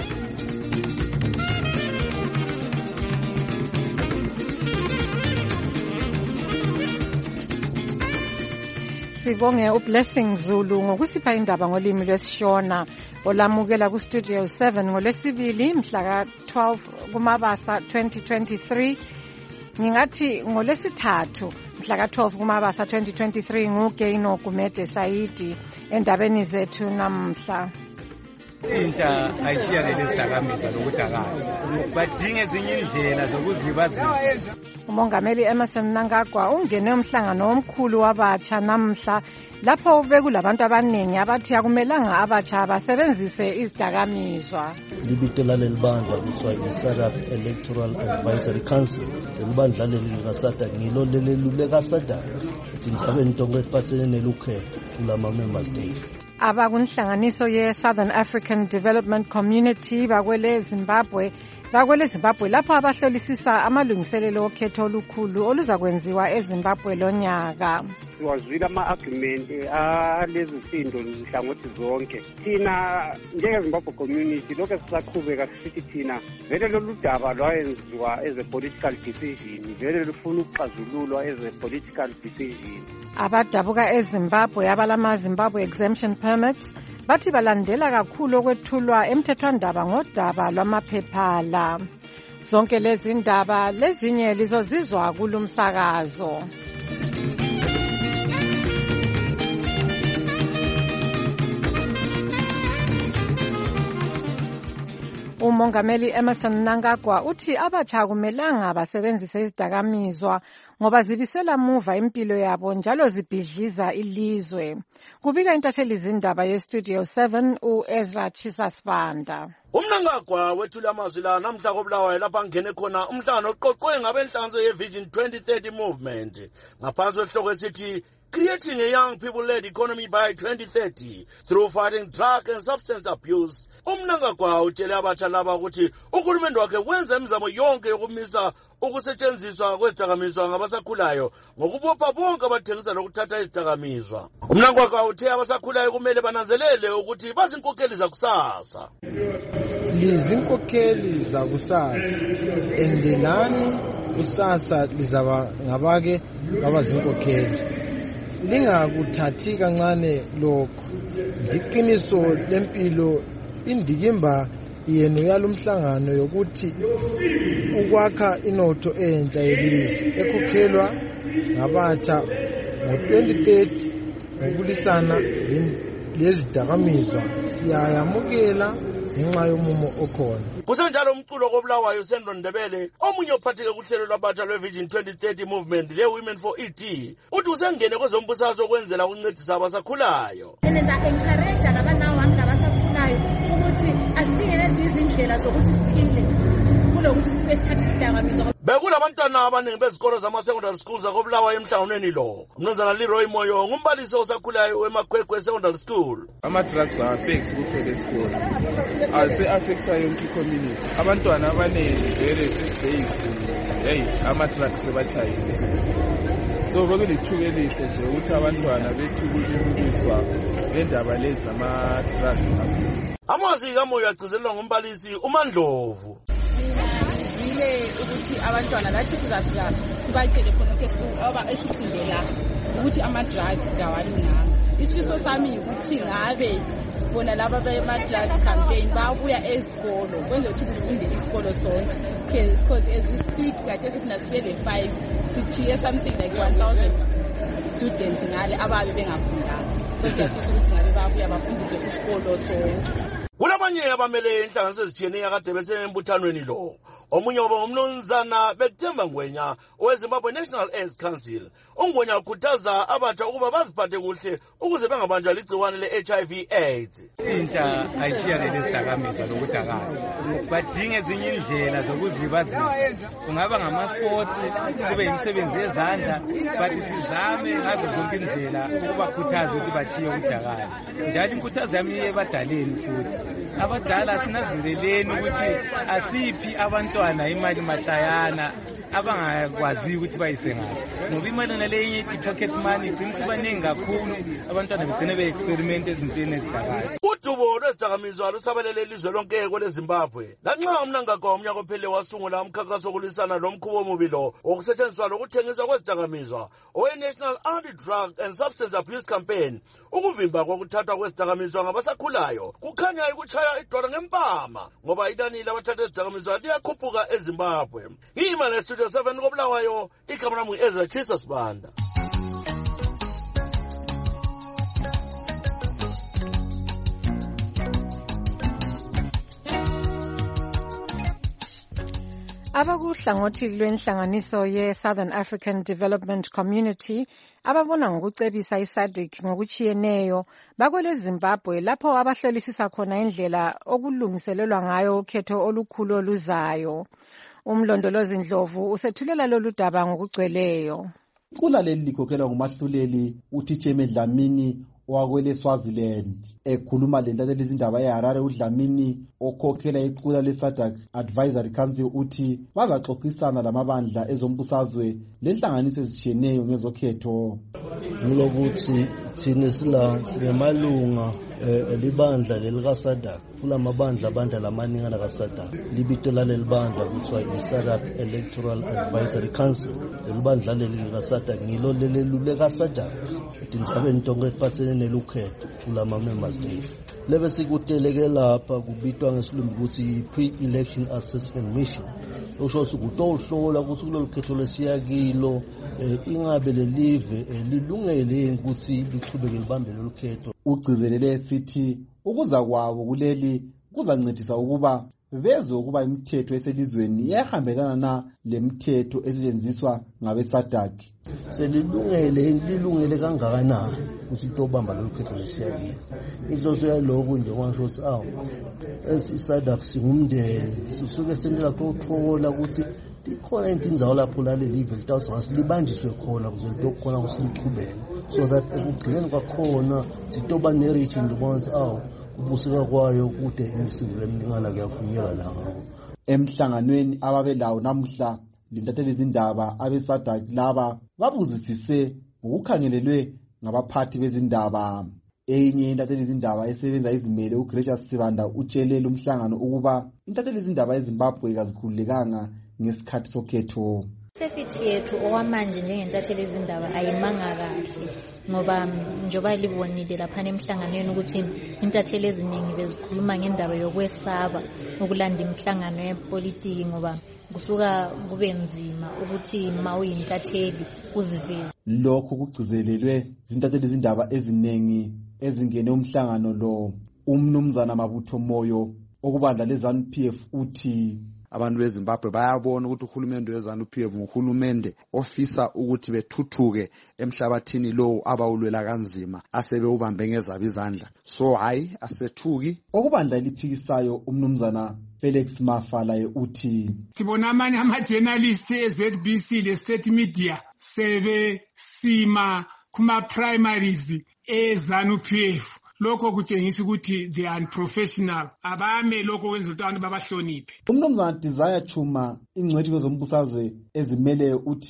[SPEAKER 24] Sibonge uBlessing Zulu ngokusipha indaba ngolimi lwesiShona olamukela ku-Studio seven ngolesibili mhla ka twelve kuMabasa twenty twenty-three. Ngingathi ngolesithathu mhla ka twelve kuMabasa twenty twenty-three nguGeino Gumede Saidi endabeni zethu namhla.
[SPEAKER 25] Intsha ayishiyakele isidakamizwa lokudakala badinga ezinye indlela zokuzilibazisa.
[SPEAKER 24] Umongameli Emerson Mnangagwa ungene umhlangano omkhulu wabatsha namhla lapho bekulabantu abaningi abathi akumelanga abatsha basebenzise izidakamizwa.
[SPEAKER 18] Libito laleli bandla kuthiwa i-SADC Electoral Advisory Council. Leli bandla leli likaSADC ngilo leleluleka SADC ukuthi ngisabe ntongo ephathele nelukhetho kulama member states.
[SPEAKER 24] Abakunhlanganiso ye-Southern African Development Community bakwele Zimbabwe bakwele Zimbabwe lapho abahlolisisa amalungiselelo okhetho olukhulu oluzakwenziwa eZimbabwe lonyaka.
[SPEAKER 26] Siwazwile ama-argument alezi sindo nhlangothi zonke. Thina njenge-Zimbabwe community lokho sisaqhubeka sithi thina vele lolu daba lwayenziwa as a political decision, vele lufuna ukuxazululwa as a political decision.
[SPEAKER 24] Abadabuka eZimbabwe abalama Zimbabwe exemption permits bathi balandela kakhulu okwethulwa emthethwandaba ngodaba lwamaphephala. Zonke lezi ndaba lezinye lizozizwa kulumsakazo. Umongameli Emerson Mnangagwa uthi abatsha kumelanga basebenzise izidakamizwa ngoba zibisela muva impilo yabo njalo zibhidliza ilizwe. Kubika intatheli zindaba ye-Studio seven uEzra Chisasibanda.
[SPEAKER 27] Umnangagwa wethula amazwi la namhla koBulawayo lapha ngene khona umhlangano oqoqwe ngabenhlanzo ye-Vision twenty thirty movement ngaphansi kwesihloko esithi Creating a Young People-Led Economy by twenty thirty through fighting drug and substance abuse. Umnangagwa utshele abatsha laba ukuthi uhulumende wakhe wenza imizamo yonke yokumisa ukusetshenziswa kwezidakamizwa ngabasakhulayo ngokubopha bonke abathengisa lokuthatha izidakamizwa. Umnangagwa uthe abasakhulayo kumele bananzelele ukuthi bazinkokheli zakusasa.
[SPEAKER 28] Lizinkokheli zakusasa endelani kusasa lizaba ngabake babazinkokheli. Lingakuthathi kancane lokho. Iqiniso lempilo indikimba yenu yalomhlangano yokuthi ukwakha inotho entsha yelizwe ekhokhelwa ngabatsha ngo twenty thirty ngokulisana lezidakamizwa siyayamukela ngenxa yomumo okhona.
[SPEAKER 27] Kusenjalo umculo koBulawayo uSendlo Ndebele omunye ophatheke kuhlelo lwabatsha lweVision twenty thirty movement le-Women for E T uthi usengene kwezombusazwe okwenzela ukuncedisa abasakhulayo.
[SPEAKER 29] Enza encourage labanawantu labasakhulayo ukuthi asidingele izindlela zokuthi siphile kulokuthi sibe sithatha isidakamizwa.
[SPEAKER 27] Bekulabantwana abaningi bezikolo zama-secondary schools akoBulawayo emhlanganweni lo. Umnumzana Leroy Moyo ngumbalisi osakhulayo weMakhwekhwe secondary school.
[SPEAKER 30] Ama-drugs are-affect kuphela esikolo, ase-affecta yonke i-community. Abantwana abaningi vele these days hey ama-drugs sebatshayisa, so bekulithuba elihle nje ukuthi abantwana bethu kulungiswa ngendaba lezi zama-drug abuse.
[SPEAKER 27] Amazwi kaMoyo agcizelelwa ngumbalisi uMandlovu.
[SPEAKER 2] sikwazile ukuthi abantwana lathi sizafika sibatshele khona esifunde la ukuthi ama-drugs kawalunganga. Isifiso sami ukuthi ngabe bona laba bema-drugs campaign babuya ezikolo kwenze ukuthi kufunde isikolo sonke, because as we speak kade sithi nasibele five sithiye something like one thousand students ngale ababe bengafundanga. So siyafisa ukuthi ngabe babuya bafundiswe isikolo sonke.
[SPEAKER 27] Kulamanye abamele inhlanganiso ezitshiyeneyo akade besembuthanweni lo. Omunye wabo ngumnumzana Bekuthemba Ngwenya oweZimbabwe National AIDS Council. UNgwenya ukhuthaza abatsha ukuba baziphathe kuhle ukuze bengabanjwa ligciwane le-H I V AIDS.
[SPEAKER 25] Intsha ayishiyane lesidakamizwa lokudakala, badinga ezinye indlela zokuzilibazisa. Kungaba ngama-sports, kube imisebenzi yezandla, but sizame ngazo zonke indlela ukubakhuthaza ukuthi bathiye ukudakala. Njalo inkuthazo yami ebadaleni futhi, abadala sinazinzeleni ukuthi asiphi abantwana imali matayana abangakwazi ukuthi bayise ngayo, ngoba imali naleyo i-pocket money igcina sibaningi kakhulu, abantwana begcine be-experiment ezintweni ezidakayo.
[SPEAKER 27] Udubo lwezidakamizwa lusabalele ilizwe lonke kweleZimbabwe. Lanxa umnangagwa womnyaka ophele wasungula umkhankaso wokulisana lomkhuba omubi lo wokusetshenziswa lokuthengiswa kwezidakamizwa owe-National Anti-Drug and Substance Abuse Campaign, ukuvimba kokuthathwa kwezidakamizwa ngabasakhulayo kukhanya ikuchaya idwala ngempama ngoba inani labathatha izidakamizwa liyakhuphuka eZimbabwe. Imali estudio seven koBulawayo, igama lami Ezra Chisa Sibanda.
[SPEAKER 24] Abakuhlangothi lwenhlanganiso ye-Southern African Development Community ababona ngokucebisa i-SADC ngokuchiyeneyo bakwele Zimbabwe lapho abahlolisisa khona indlela okulungiselelwa ngayo ukhetho olukhulu oluzayo. Umlondolozi Ndlovu usethulela lolu daba ngokugcweleyo.
[SPEAKER 9] Kulaleli likhokhelwa ngumahluleli uTicheme Dlamini owakwele Swaziland. Ekhuluma lentatheleli izindaba eHarare uDlamini okhokhela iqula le-SADC Advisory Council uthi bazaxoxisana lamabandla ezombusazwe lenhlanganiso ezitshiyeneyo ngezokhetho.
[SPEAKER 18] Ngilokuthi thina sila sinemalunga libandla lelika-SADC, kulamabandla abandla lamaningana ka-SADC. Libito laleli bandla kuthiwa i-SADC Electoral Advisory Council. Leli bandla leli lika-SADC ngilo leluleka-SADC etindzabeni tonke etiphatselene nelukhetho kulama-member states. Lebe sikuteleke lapha kubitwa ngesilumbi ukuthi i-pre-election assessment mission, osho ukuthi kutohlola ukuthi kulolu khetho lesiya kilo ingabe lelive lilungele ukuthi liqhubeke libambe lolu khetho.
[SPEAKER 9] Ugcizelele sithi ukuza kwabo kuleli kuzancedisa ukuba bezwe ukuba imithetho eselizweni iyahambelana na lemithetho esetshenziswa ngabe-SADC.
[SPEAKER 18] Selilungele lilungele kangakanani ukuthi itobamba lolu khetho lesiyakile. Inhloso yalokho nje kwansho ukuthi awu esi-SADC singumndeni sisuke sendela kuthola ukuthi ikhona intinzawo lapho laleli live litawuthi ngasibanjiswe khona ukuze litokhona kusiliqhubele, so that ekugcineni kwakhona sitoba ne-reaching libonse awu kubusika kwayo kude imisindo eminingana kuyavunyelwa lawo.
[SPEAKER 9] Emhlanganweni ababelawo namuhla lintatheli izindaba abe-SADC laba babuzisise ngokukhangelelwe ngabaphathi bezindaba. Enye intatheli izindaba esebenza izimele uGracious Sibanda utshelele umhlangano ukuba intatheli izindaba eZimbabwe kazikhululekanga ngesikhathi sokhetho.
[SPEAKER 10] Sefithi yethu okwamanje njengentatheli izindaba ayimanga kahle ngoba njoba libonile lapha emhlanganweni ukuthi intatheli eziningi bezikhuluma ngendaba yokwesaba ukulanda imhlangano yepolitiki ngoba kusuka kube nzima ukuthi mawuyintatheli uziveze.
[SPEAKER 9] Lokho kugcizelelwe zintatheli izindaba eziningi ezingene umhlangano lo. Umnumzana Mabutho Moyo okubandla leZANU P F uthi
[SPEAKER 11] abantu beZimbabwe bayabona ukuthi uhulumende weZANU P F uhulumende ofisa ukuthi bethuthuke emhlabathini lo abawulwela kanzima asebe ubambe ngezabo izandla, so hayi asethuki.
[SPEAKER 9] Okubandla eliphikisayo umnumzana Felix Mafalaye uthi
[SPEAKER 12] sibona amanye ama-journalists e-Z B C le-State Media sebe sima kuma-primaries e-ZANU P F. Lokho kutshengisa ukuthi they are unprofessional, abame lokho kwenza ukuthi abantu babahloniphe.
[SPEAKER 9] Umnumzana Desire Chuma ingcwethi kwezombusazwe ezimele uthi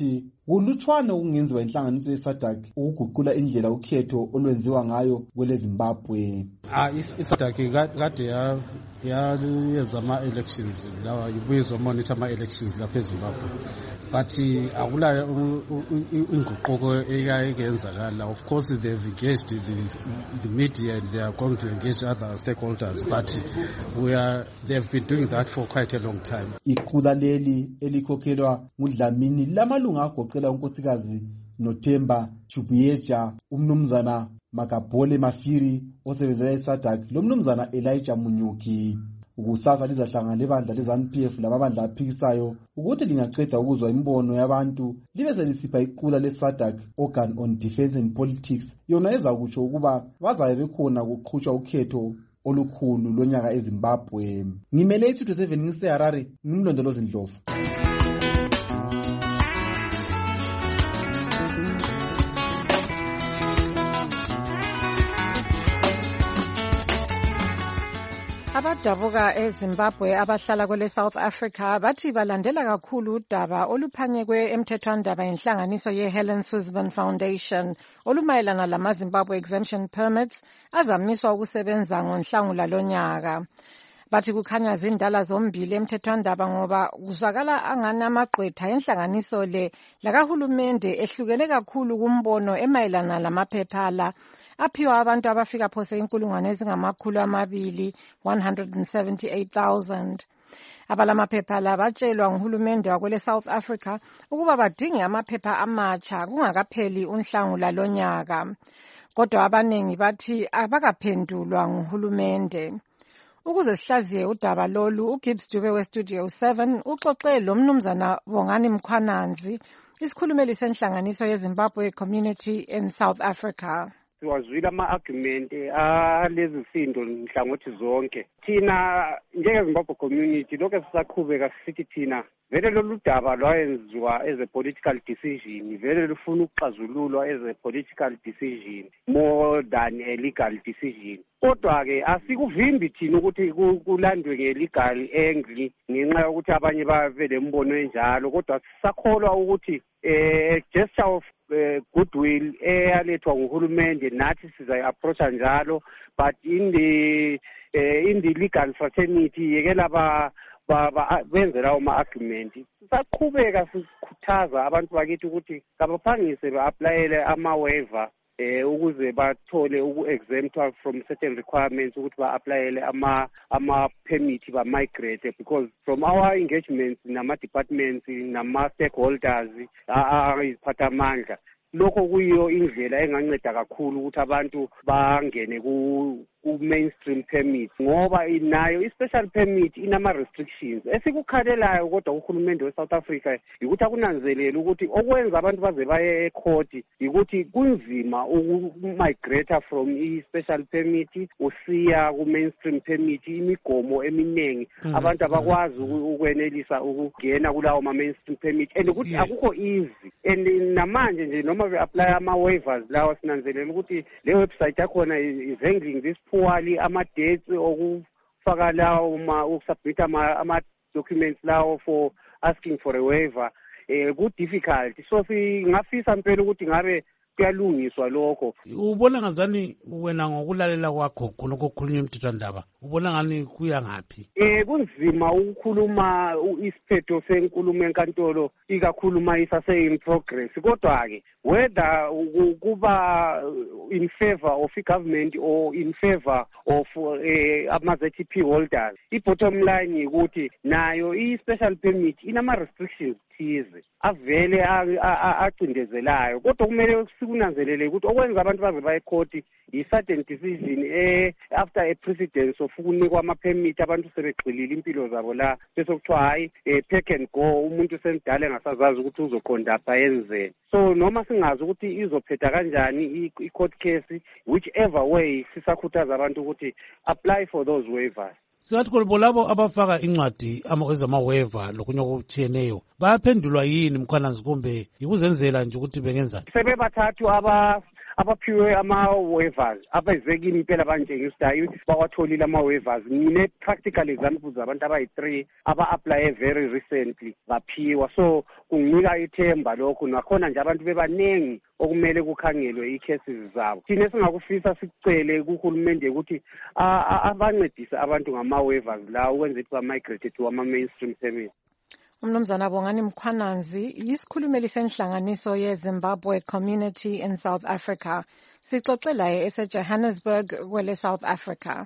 [SPEAKER 9] kulutshwane okungenziwa inhlanganiso ye-SADC ukuguqula indlela ukhetho olwenziwa ngayo kwele Zimbabwe.
[SPEAKER 1] Ah, i-SADC kade yayenza ama-elections lawa ibuyizwa monitor ama-elections lapha eZimbabwe, but akulayo inguquko eyayenzakala. Of course they've engaged the, the media and they are going to engage other stakeholders, but we are they've been doing that for quite a long time.
[SPEAKER 9] Iqula leli elikhokhelwa ngudlamini lamalunga agoqela unkosikazi Nothemba Chubuyeja, umnumzana Makabole Mafiri osebenzela i-SADC, lo mnumzana Elijah Munyuki. Ukusasa lizahlangana lebandla le-ZANU P F lababandla aphikisayo ukuthi lingaqeda ukuzwa imbono yabantu libe selisipha iqula le-SADC Organ on Defense and Politics, yona ezakutsho ukuba bazabe bekhona kuqhutshwa ukhetho olukhulu lonyaka eZimbabwe. Ngimele i-two seven ngiseHarare, ngimlondolozi Ndlovu.
[SPEAKER 24] Abadabuka eZimbabwe abahlala kwele South Africa bathi balandela kakhulu udaba oluphanyekwe emthethwandaba yenhlanganiso ye-Helen Suzman Foundation olumayelana lama-Zimbabwe exemption permits azamiswa ukusebenza ngoNhlangula lonyaka. Bathi kukhanya zindala zombili emthethwandaba ngoba kuzwakala angani amagqwetha yenhlanganiso le lakahulumende ehlukene kakhulu kumbono emayelana lamaphepha la aphiwa abantu abafika phose inkulungwane ezingamakhulu amabili one hundred seventy-eight thousand. Abalamaphepha la batshelwa nguhulumende wakwele South Africa ukuba badinge amaphepha amatsha kungakapheli uNhlangula lonyaka. Kodwa abanengi bathi abakaphendulwa nguhulumende. Ukuze sihlaziye udaba lolu, uGibbs Dube weStudio seven uxoxe lo mnumzana Bongani Mkhwananzi, isikhulumeli senhlanganiso yeZimbabwe Community in South Africa.
[SPEAKER 26] Siwazwile ama-argument alezi sindo nhlangothi zonke. Thina njengeZimbabwe community lokho sisaqhubeka sithi thina vele lolu daba lwayenziwa as a political decision, vele lufuna ukuxazululwa as a political decision more than a legal decision. Kodwa ke asikuvimbi thina ukuthi kulandwe nge-legal angle ngenxa yokuthi abanye babe lembono enjalo, kodwa sisakholwa ukuthi eh gesture of uh, goodwill eyalethwa nguhulumende nathi sizayi-approacha njalo, but in the uh, in the legal fraternity yekela ba benze lawo ma-argument. Sisaqhubeka sikhuthaza abantu bakithi ukuthi kabaphangise ba-aplayele ama-waiver eh ukuze bathole uku-exemptwa from certain requirements ukuthi ba-aplayele ama ama-permit ba-migrate, because from our engagements nama-departments nama-stakeholders iziphathamandla lokho kuyiyo indlela enganceda kakhulu ukuthi abantu bangene ku-mainstream permit, ngoba inayo i-special permit inama-restrictions esikukhalelayo. Kodwa uhulumende we-South Africa yikuthi akunanzelele ukuthi okwenza abantu baze baye ekhoti yikuthi kunzima uku-migrate from i-special permit usiya ku-mainstream permit, imigomo eminingi abantu abakwazi ukwenelisa ukungena kulawo ma-mainstream permit, and ukuthi akukho easy. And namanje nje noma be-apply ama-waivers lawa sinanzelela ukuthi le website yakhona is handling this poorly, ama-dates okufaka lawo ukusubmit ama-documents lawo for asking for a waiver eh ku-difficult. So singafisa mpela ukuthi ngabe kuyalungiswa lokho.
[SPEAKER 6] Ubona ngazani wena ngokulalela kwakho khona kokukhulunywa umthethwandaba, ubona ngani kuya ngaphi?
[SPEAKER 26] Eh kunzima ukukhuluma isiphetho senkulumo enkantolo ikakhuluma isase in progress, kodwa ke whether kuba in favor of the government or in favor of uh, ama-Z T P holders, i-bottom line ukuthi nayo i-special permit inama restrictions thize avele acindezelayo, kodwa kumele sikunanzelele ukuthi okwenza abantu baze baye ekhoti i-certain decision eh after a precedence of ukunikwa ama-permit abantu sebegxilile impilo zabo la bese kuthiwa hayi eh, pack and go, umuntu semdala engasazazi ukuthi uzoqondapha yenzeni. So noma singazi ukuthi izophetha kanjani i-court case, whichever way sisakhuthaza abantu ukuthi apply for those waivers.
[SPEAKER 6] Singathi kolabo labo abafaka incwadi amaweva lokunye okutshiyeneyo bayaphendulwa yini Mkhwananzi, kumbe yikuzenzela nje ukuthi bengenzani?
[SPEAKER 26] Sebebathathu aba abaphiwe ama-waivers abezekini impela banjengisdayo bawatholile ama-waivers. Ngine-practical examples zabantu abayi-three aba-aplaye very recently baphiwa. So kunginika ithemba lokhu, nakhona nje abantu bebaningi okumele kukhangelwe i-cases zabo. Thina esingakufisa sicele kuhulumende ukuthi abancedise abantu ngama-waivers la ukwenza ukuthi ba-migrate to ama-mainstream service.
[SPEAKER 24] Umnumzana Bongani Mkhwananzi yisikhulumeli senhlanganiso ye-Zimbabwe Community in South Africa. Sixoxela ese-Johannesburg kwele South Africa.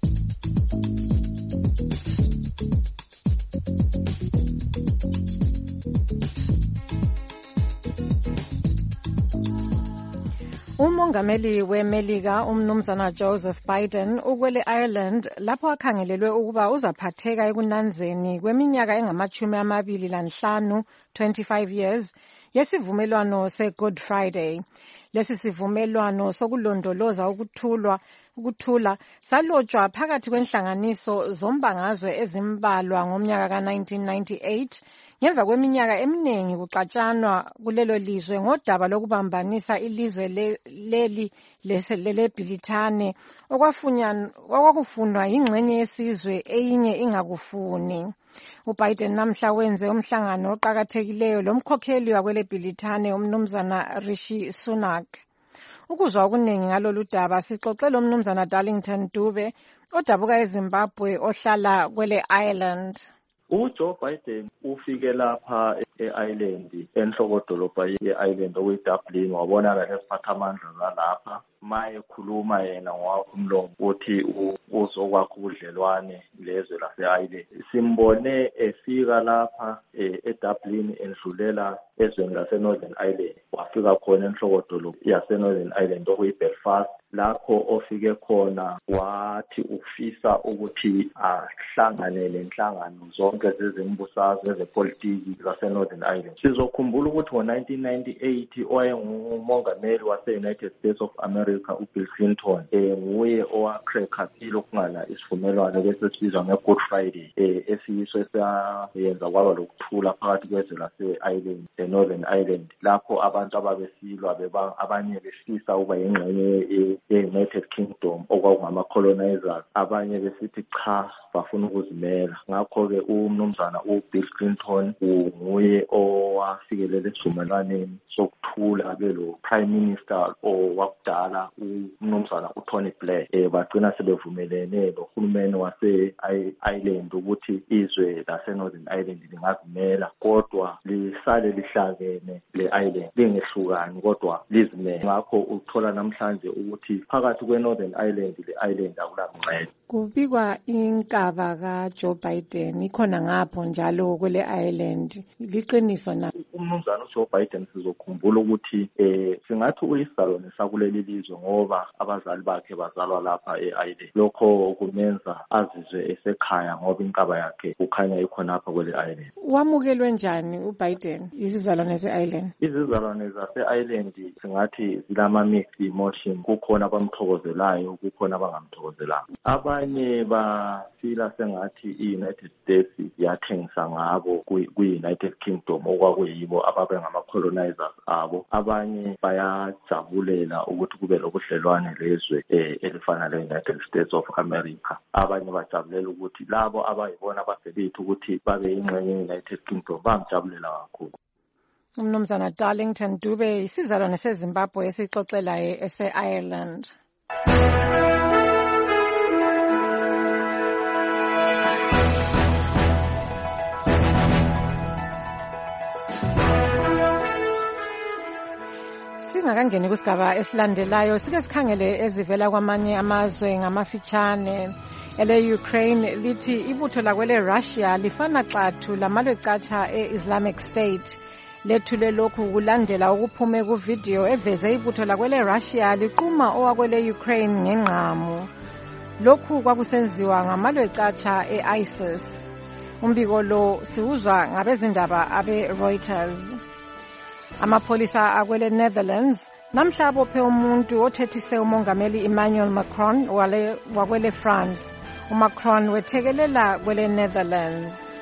[SPEAKER 24] Umongameli weMelika umnumzana Joseph Biden ukwele Ireland lapho akhangelelwe ukuba uzaphatheka ekunanzeni kweminyaka engamachumi amabili lanhlanu twenty-five years yesivumelwano se-Good Friday. Lesi sivumelwano sokulondoloza ukuthulwa ukuthula salotshwa phakathi kwenhlanganiso zombangazwe ezimbalwa ngomnyaka ka nineteen ninety-eight ngemva kweminyaka eminingi kuxatshanwa kulelo lizwe ngodaba lokubambanisa ilizwe leli lelebhilithane okwakufundwa yingxenye yesizwe eyinye ingakufuni. uBiden namhla wenze umhlangano oqhakathekileyo lomkhokheli wakwelebhilithane umnumzana Rishi Sunak. Ukuzwa okuningi ngalolu daba sixoxela umnumzana Darlington Dube odabuka eZimbabwe ohlala kwele Ireland.
[SPEAKER 3] uJoe Biden ufike lapha e-Ireland enhlokodolobha ye-Ireland okuyiDublin wabonana nesiphathamandla zalapha maye ekhuluma yena ngomlomo uthi uzokwakha ubudlelwane lezwe lase-Ireland. Simbone efika lapha eDublin endlulela ezweni lase-Northern Ireland wafika khona enhlokodolobha yase-Northern Ireland okuyiBelfast lapho ofike khona wathi ufisa ukuthi ahlangane nenhlangano zonke zezimbusazwe zepolitiki zase-Northern Ireland. Sizokhumbula ukuthi ngo-nineteen ninety-eight owayengumongameli wase-United States of America uBill Clinton nguye owacracker ilokungala isivumelwano bese sibizwa nge-Good Friday esiyiso esayenza kwaba lokuthula phakathi kwezwe lase-Ireland e-Northern Ireland lapho abantu ababesilwa abanye befisa ukuba yingxenye ye-United Kingdom okwakungama-colonizers abanye besithi cha bafuna ukuzimela. Ngakho-ke umnumzana uBill Clinton nguye owafikelela esivumelwaneni sokuthula belo prime minister owakudala umnumzana uTony Blair bagcina sebevumelene nohulumeni wase-Ireland ukuthi izwe lase-Northern Ireland lingazimela kodwa lisale lihlangene le-Ireland lingehlukani kodwa lizimele. Ngakho uthola namhlanje ukuthi phakathi kwe-Northern Ireland le-Ireland akulamncele.
[SPEAKER 24] Kubikwa inkaba kaJoe Biden ikhona ngapho njalo kwele Ireland liqiniso na?
[SPEAKER 3] Umnumzana uJoe Biden sizokhumbula ukuthi eh singathi uyisizalwane sakuleli lizwe ngoba abazali bakhe bazalwa lapha e-Ireland. Lokho kumenza azizwe esekhaya ngoba inkaba yakhe ukhanya ikhona lapha kwele Ireland.
[SPEAKER 24] Wamukelwe njani uBiden izizalwane ze-Ireland?
[SPEAKER 3] Izizalwane zase-Ireland singathi zilama mixed emotion, kukhona abamthokozelayo kukhona abangamthokozelanga. Abanye bafila sengathi i-United States yathengisa ngabo kwi-United Kingdom okwakuyibo ababe ngama-colonizers abo. Abanye bayajabulela ukuthi kube lobudlelwane lezwe elifana le-United States of America. Abanye bajabulela ukuthi labo abayibona abasebethu ukuthi babe yingxenye ye-United Kingdom bamjabulela kakhulu.
[SPEAKER 24] Umnumzana Darlington Dube isizalwane seZimbabwe esixoxela ese-Ireland. Singakangeni kusigaba esilandelayo sike sikhangele ezivela kwamanye amazwe ngamafitshane. Ele Ukraine lithi ibutho lakwele Russia lifana xathu lamalwecatsha e-Islamic State. Lethule lokhu kulandela ukuphume ku video eveze ibutho lakwele Russia liquma owakwele Ukraine ngenqamu. Lokhu kwakusenziwa ngamalwecatsha e-ISIS. Umbiko lo siuzwa ngabezindaba abe Reuters. Amapholisa akwele Netherlands namhla abophe umuntu othethise umongameli Emmanuel Macron wale wakwele France. uMacron wethekelela kwele Netherlands.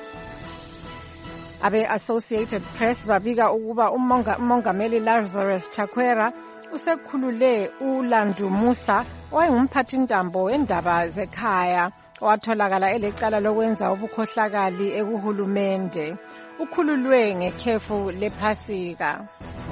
[SPEAKER 24] Abe Associated Press babika ukuba umongameli Lazarus Chakwera usekhulule uLandu Musa owayengumphathintambo wendaba zekhaya owatholakala elecala lokwenza ubukhohlakali ekuhulumende. Ukhululwe ngekhefu lephasika.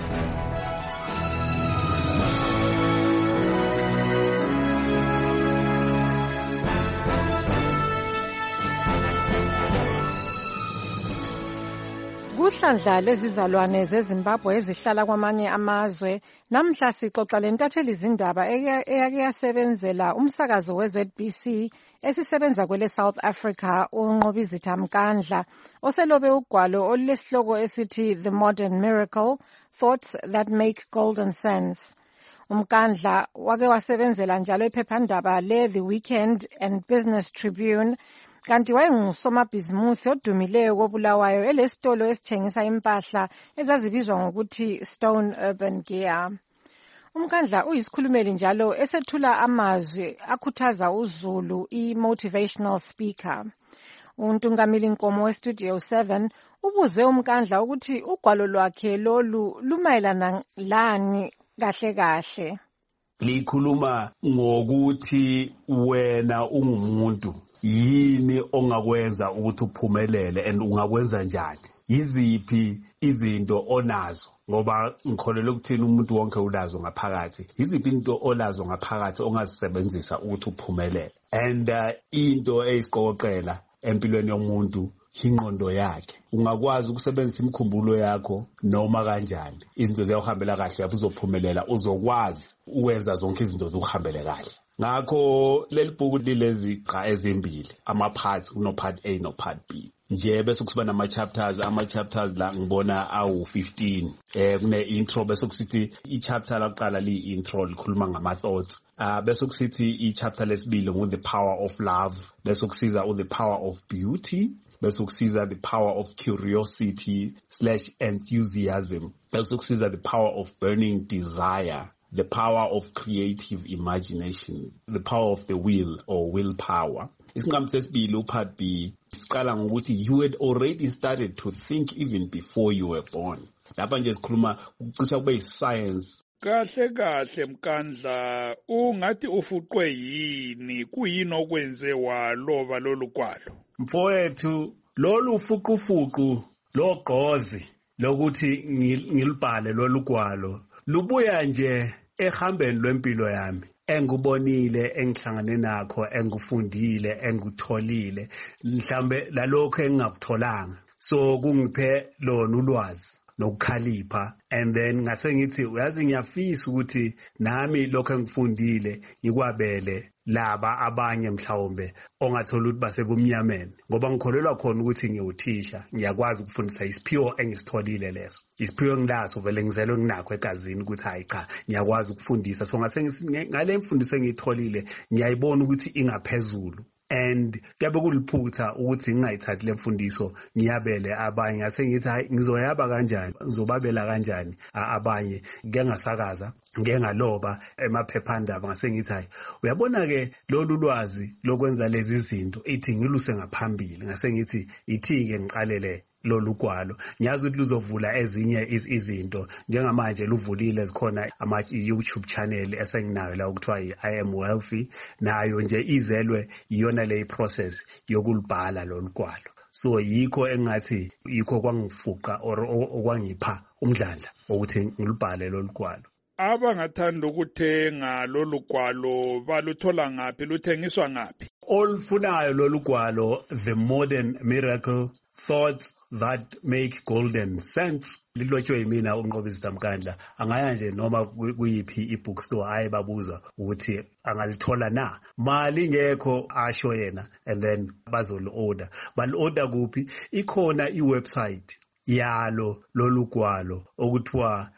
[SPEAKER 24] Kuhlandla lezizalwane zeZimbabwe ezihlala kwamanye amazwe, namhla sixoxa lentatheli izindaba eyake yasebenzela umsakazo we-Z B C esisebenza kwele South Africa uNqobizitha Mkandla oselobe ugwalo olulesihloko esithi The Modern Miracle, Thoughts That Make Golden Sense. Umkandla wake wasebenzela njalo iphephandaba le The Weekend and Business Tribune, kanti wayengusomabhizimusi odumileyo koBulawayo elesitolo esithengisa impahla ezazibizwa ngokuthi Stone Urban Gear. Umkandla uyisikhulumeli njalo esethula amazwi akhuthaza uzulu, i-motivational speaker. Untungamili Nkomo weStudio seven ubuze umkandla ukuthi ugwalo lwakhe lolu lumayelana lani kahle kahle.
[SPEAKER 7] Likhuluma ngokuthi wena ungumuntu yini ongakwenza ukuthi uphumelele and ungakwenza njani, yiziphi izinto onazo, ngoba ngikholelwa ukuthini umuntu wonke unazo ngaphakathi, yiziphi into olazo ngaphakathi ongazisebenzisa ukuthi uphumelele. And uh, into eyisiqoqela empilweni yomuntu ingqondo yakhe. Ungakwazi ukusebenzisa imkhumbulo yakho noma kanjani, izinto ziyahambela kahle lapho uzophumelela, uzokwazi ukwenza zonke izinto zokuhambele kahle. Ngakho leli bhuku lilezi qa ezimbili, ama parts, uno part A no part B. Nje bese kusiba nama chapters, ama chapters la ngibona awu fifteen. Eh kune intro bese kusithi i chapter laqala li intro likhuluma ngama thoughts. Ah bese kusithi i chapter lesibili ngo the power of love, bese kusiza u the power of beauty, bese kusiza the power of curiosity slash enthusiasm, bese kusiza the power of burning desire, the power of creative imagination, the power of the will or willpower. Isinqamu sesibili upart B siqala ngokuthi you had already started to think even before you were born. Lapha nje sikhuluma ukucisha kube science.
[SPEAKER 13] Kahle kahle Mkandla, ungathi ufuqwe yini, kuyini okwenze waloba lolu gwalo?
[SPEAKER 7] Mfowethu, lolu ufuqufuqu logqozi lokuthi ngilibhale lolu gwalo lubuya nje ehambeni lwempilo yami, engubonile, engihlangane nakho, engufundile, engutholile, mhlambe lalokho engakutholanga. So kungiphe lona ulwazi nokukhalipha, and then ngase ngithi uyazi ngiyafisa ukuthi nami lokho engifundile ngikwabele laba abanye mhlawumbe ongathola ukuthi basebumnyameni, ngoba ngikholelwa khona ukuthi ngiyothisha, ngiyakwazi ukufundisa isiphiwo engisitholile leso, isiphiwo engilaso vele ngizelwe nginakho egazini ukuthi hayi cha ngiyakwazi ukufundisa. So ngase ngale mfundiso engiyitholile ngiyayibona ukuthi ingaphezulu, and kuyabe kuliphutha ukuthi ngingayithathi le mfundiso ngiyabele abanye. Ngase ngithi hayi ngizoyaba kanjani, ngizobabela kanjani abanye, ngeke ngasakaza, ngeke ngaloba emaphephandaba. Ngase ngithi hayi uyabona ke lolu lwazi lokwenza lezi zinto ithi ngiluse ngaphambili. Ngase ngithi ithi ke ngiqalele lolu gwalo, ngiyazi ukuthi luzovula ezinye izinto. Njengamanje luvulile zikhona ama YouTube channel esenginayo la ukuthiwa I am wealthy, nayo nje izelwe iyona le process yokulibhala lolu gwalo. So yikho engathi yikho kwangifuqa or okwangipha umdlandla ukuthi ngilibhale lolu gwalo.
[SPEAKER 13] Abangathanda ukuthenga lolu gwalo baluthola ngaphi, luthengiswa ngaphi?
[SPEAKER 7] Olufunayo lolu gwalo, The Modern Miracle, Thoughts That Make Golden Sense, lilotshwe yimina uNqobizitha Mkandla. Angaya nje noma kuyiphi i-bookstore aye babuza ukuthi angalithola na, mali ngekho asho yena, and then bazolu order. Bal order kuphi? Ikhona i-website yalo lolu gwalo okuthiwa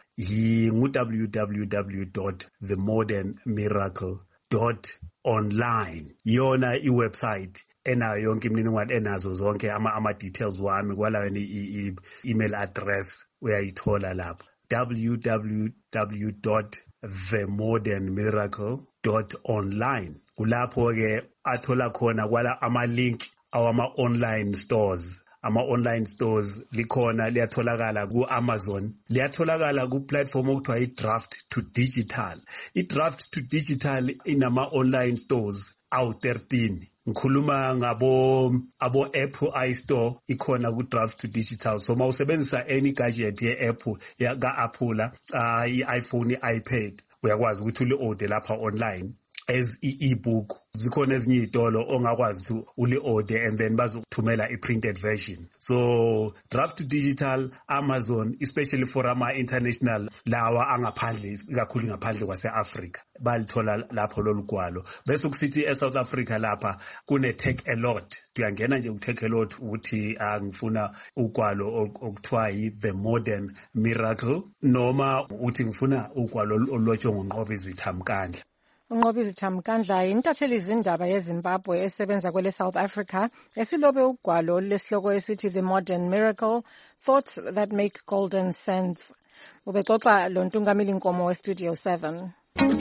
[SPEAKER 7] yi-w w w dot the modern miracle dot online. Yona i-website enayo yonke imininingwane, enazo zonke ama ama details wami, kwalayo ni email address uyayithola lapho, w w w dot the modern miracle dot online. Kulapho ke athola khona kwala ama link awama online stores ama-online stores likhona liyatholakala ku-Amazon, liyatholakala ku-platform okuthiwa i-Draft to Digital. I-Draft to Digital inama-online stores awu thirteen. Ngikhuluma ngabo abo Apple iStore ikhona ku Draft to Digital. So mawusebenzisa any gadget ye Apple ya ka Apple, uh, i-iPhone, i-iPad, uyakwazi ukuthi uli order lapha online as e-book. Zikhona ezinye izitolo ongakwazi ukuthi uli order and then bazokuthumela i-printed version. So Draft to Digital, Amazon, especially for ama international lawa angaphandle, ikakhulu ngaphandle kwase-Africa, balithola lapho lolu gwalo. Bese kusithi e-South Africa lapha kune Take a Lot. Uyangena nje ku Take a Lot ukuthi ngifuna ugwalo okuthiwa yi-The Modern Miracle, noma uthi ngifuna ugwalo olotshwe nguNqobi Zithamkandla.
[SPEAKER 24] uNqobi Zithamkandla intatheli izindaba yeZimbabwe esebenza kwele South Africa esilobe ugwalo lesihloko esithi The Modern Miracle, Thoughts That Make Golden Sense. Ubexoxa lo Ntungamili Nkomo we-Studio seven.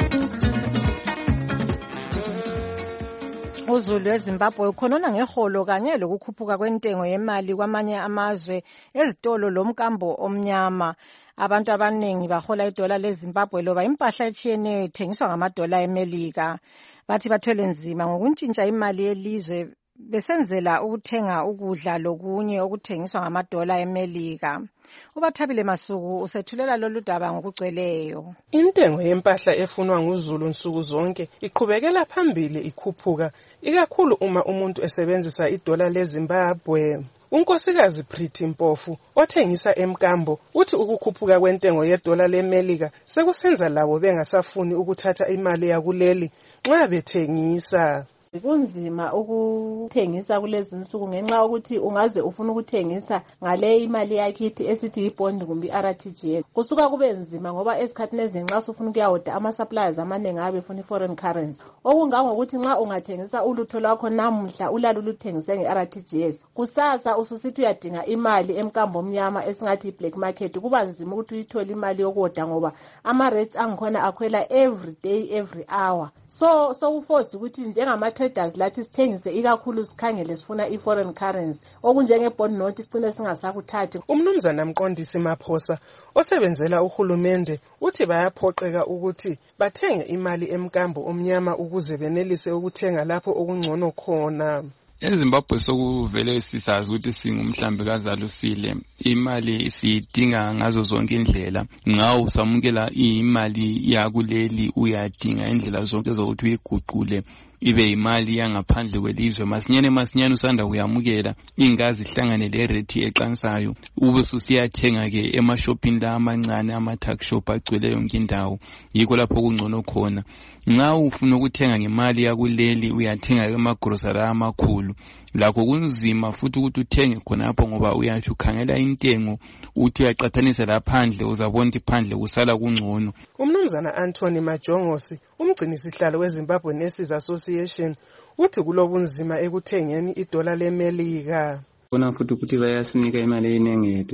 [SPEAKER 24] uZulu eZimbabwe ukhonona ngeholo kanye lokukhuphuka kwentengo yemali kwamanye amazwe ezitolo lomkambo omnyama. Abantu abaningi bahola idola leZimbabwe loba impahla etshiyeneyo ithengiswa ngamadola eMelika. Bathi bathwele nzima ngokuntshintsha imali yelizwe besenzela ukuthenga ukudla lokunye okuthengiswa ngamadola eMelika. Ubathabile Masuku usethulela lolu daba ngokugcweleyo.
[SPEAKER 4] Intengo yempahla efunwa nguZulu nsuku zonke iqhubekela phambili ikhuphuka, ikakhulu uma umuntu esebenzisa idola leZimbabwe. Unkosikazi Pretty Mpofu othengisa eMkambo uthi ukukhuphuka kwentengo yedola leMelika sekusenza labo bengasafuni ukuthatha imali yakuleli nxa bethengisa.
[SPEAKER 5] Kunzima ukuthengisa kulezi nsuku ngenxa ukuthi ungaze ufuna ukuthengisa ngale imali yakithi esithi ibond kumbe i-R T G S. Kusuka kube nzima ngoba esikhathini ezinengi nxa ufuna ukuyaoda ama suppliers amaningi abe funa foreign currency. Okungangokuthi nxa ungathengisa ulutho lwakho namuhla ulalo luthengise nge-R T G S, kusasa ususithi uyadinga imali emkambo omnyama esingathi black market, kuba nzima ukuthi uyithole imali yokuoda ngoba ama rates angikhona akhwela every day every hour. So so uforce ukuthi njengama traders lathi sithengise ikakhulu sikhangele sifuna i-foreign currency okunjenge bond note sicine singasakuthathi.
[SPEAKER 4] Umnumzana Mqondisi Maphosa osebenzela uhulumende uthi bayaphoqeka ukuthi bathenge imali emkambo omnyama ukuze benelise ukuthenga lapho okungcono khona.
[SPEAKER 14] EZimbabwe sokuvele sisazi ukuthi singumhlambi kazalusile, imali siyidinga ngazo zonke indlela. Nxa usamukela imali yakuleli uyadinga indlela zonke zokuthi uyiguqule ibe imali yangaphandle kwelizwe. Masinyane masinyane usanda kuyamukela ingazi ihlangane le rate eqansayo ube susiyathenga ke emashopini la amancane ama-tuck shop agcwele yonke indawo. Yikho lapho kungcono khona. Nxa ufuna ukuthenga ngemali yakuleli uyathenga emagrocery amakhulu, lakho kunzima futhi ukuthi uthenge khonapho ngoba uyathi ukhangela intengo uthi uyaqathanisa laphandle uzabona ukuthi phandle kusala kungcono.
[SPEAKER 4] Umnumzana Anthony Majongosi umgcinisihlalo weZimbabwe Nurses Association uthi kulobunzima ekuthengeni idola leMelika.
[SPEAKER 15] Bona futhi ukuthi bayasinika imali enengi yethu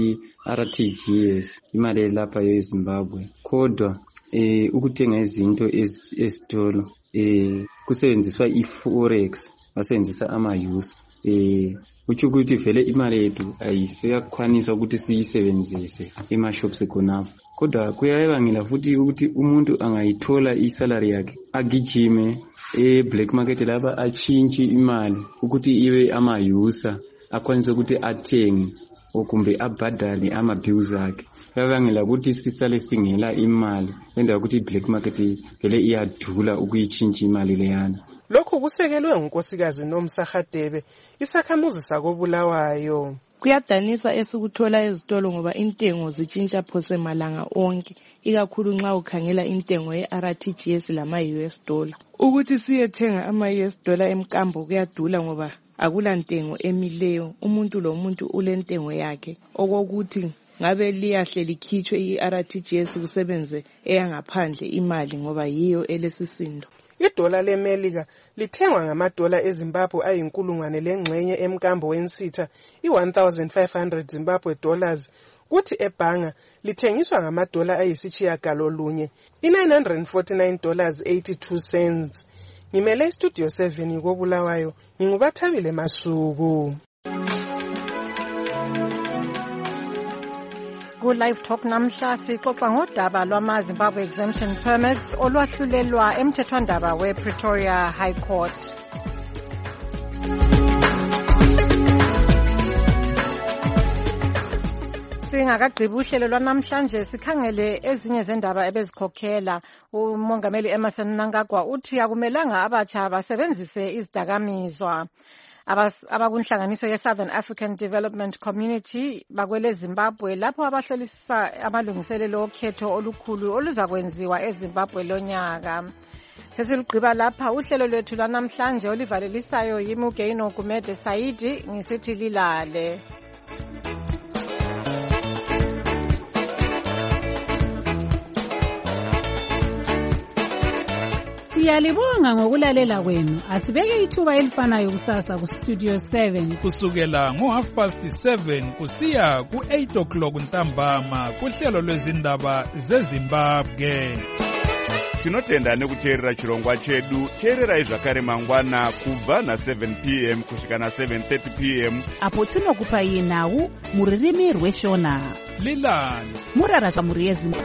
[SPEAKER 15] i-R T G S, imali lapha yeZimbabwe. Kodwa eh ukuthenga izinto esitolo eh kusebenziswa i-forex, basebenzisa ama-use. Eh uthi ukuthi vele imali yethu ayisiyakwanisa ukuthi siyisebenzise ema-shops khonapho. Kodwa kuyabangela futhi ukuthi umuntu angayithola isalary yakhe agijime e-black market lapha achintshe imali ukuthi ibe ama-user akwanise ukuthi athenge okumbe abhadale ama-bills akhe. Kuyabangela ukuthi sisale singela imali endawo ukuthi i-black market vele iyadula ukuyitshintsha imali leyana.
[SPEAKER 4] Lokhu kusekelwe ngunkosikazi Nomsahadebe isakhamuzi sakobulawayo.
[SPEAKER 16] Kuyadanisa esikuthola ezitolo ngoba intengo zitshintsha phose malanga onke, ikakhulu nxa ukhangela intengo ye-R T G S lama-U S dollar. Ukuthi siyethenga ama-U S dollar emkambo kuyadula ngoba akula ntengo emileyo, umuntu lo muntu ulentengo yakhe, okokuthi ngabe liyahle likhitshwe i-R T G S kusebenze eyangaphandle imali ngoba yiyo elesisindo.
[SPEAKER 4] Idola leMelika lithengwa ngamadola eZimbabwe ayinkulungwane lengxenye emkambo wensitha i-one thousand five hundred Zimbabwe dollars, kuthi ebhanga lithengiswa ngamadola ayisitshiyagalolunye i-nine hundred forty-nine dollars eighty-two cents. Ngimele iStudio seven kobulawayo, ngingubathabile Masuku.
[SPEAKER 24] Ku-Live Talk namhla sixoxa ngodaba lwama-Zimbabwe exemption permits olwahlulelwa emthethwandaba we-Pretoria High Court. Singakagqibi uhlelo lwanamhlanje sikhangele ezinye zendaba ebezikhokhela. Umongameli Emmerson Mnangagwa uthi akumelanga abatsha basebenzise izidakamizwa. Abakunhlanganiso ye-Southern African Development Community bakwele Zimbabwe lapho abahlolisisa amalungiselelo okhetho olukhulu oluzakwenziwa eZimbabwe lonyaka. Sesilugqiba lapha uhlelo lwethu lwanamhlanje olivalelisayo yiMugeno Gumede Saidi ngisithi lilale.
[SPEAKER 8] Siyalibonga ngokulalela kwenu. Asibeke ithuba elifanayo kusasa ku Studio seven
[SPEAKER 13] kusukela ngo half past seven kusiya ku eight o'clock ntambama kuhlelo lwezindaba zeZimbabwe.
[SPEAKER 17] Tinotenda nekuteerera chirongwa chedu. Teererai zvakare mangwana kubva na seven p m kusvika na seven thirty p m
[SPEAKER 8] apo tinokupai nhau muririmi rweshona.
[SPEAKER 13] Lilani
[SPEAKER 8] murara zvamuri yeZimbabwe.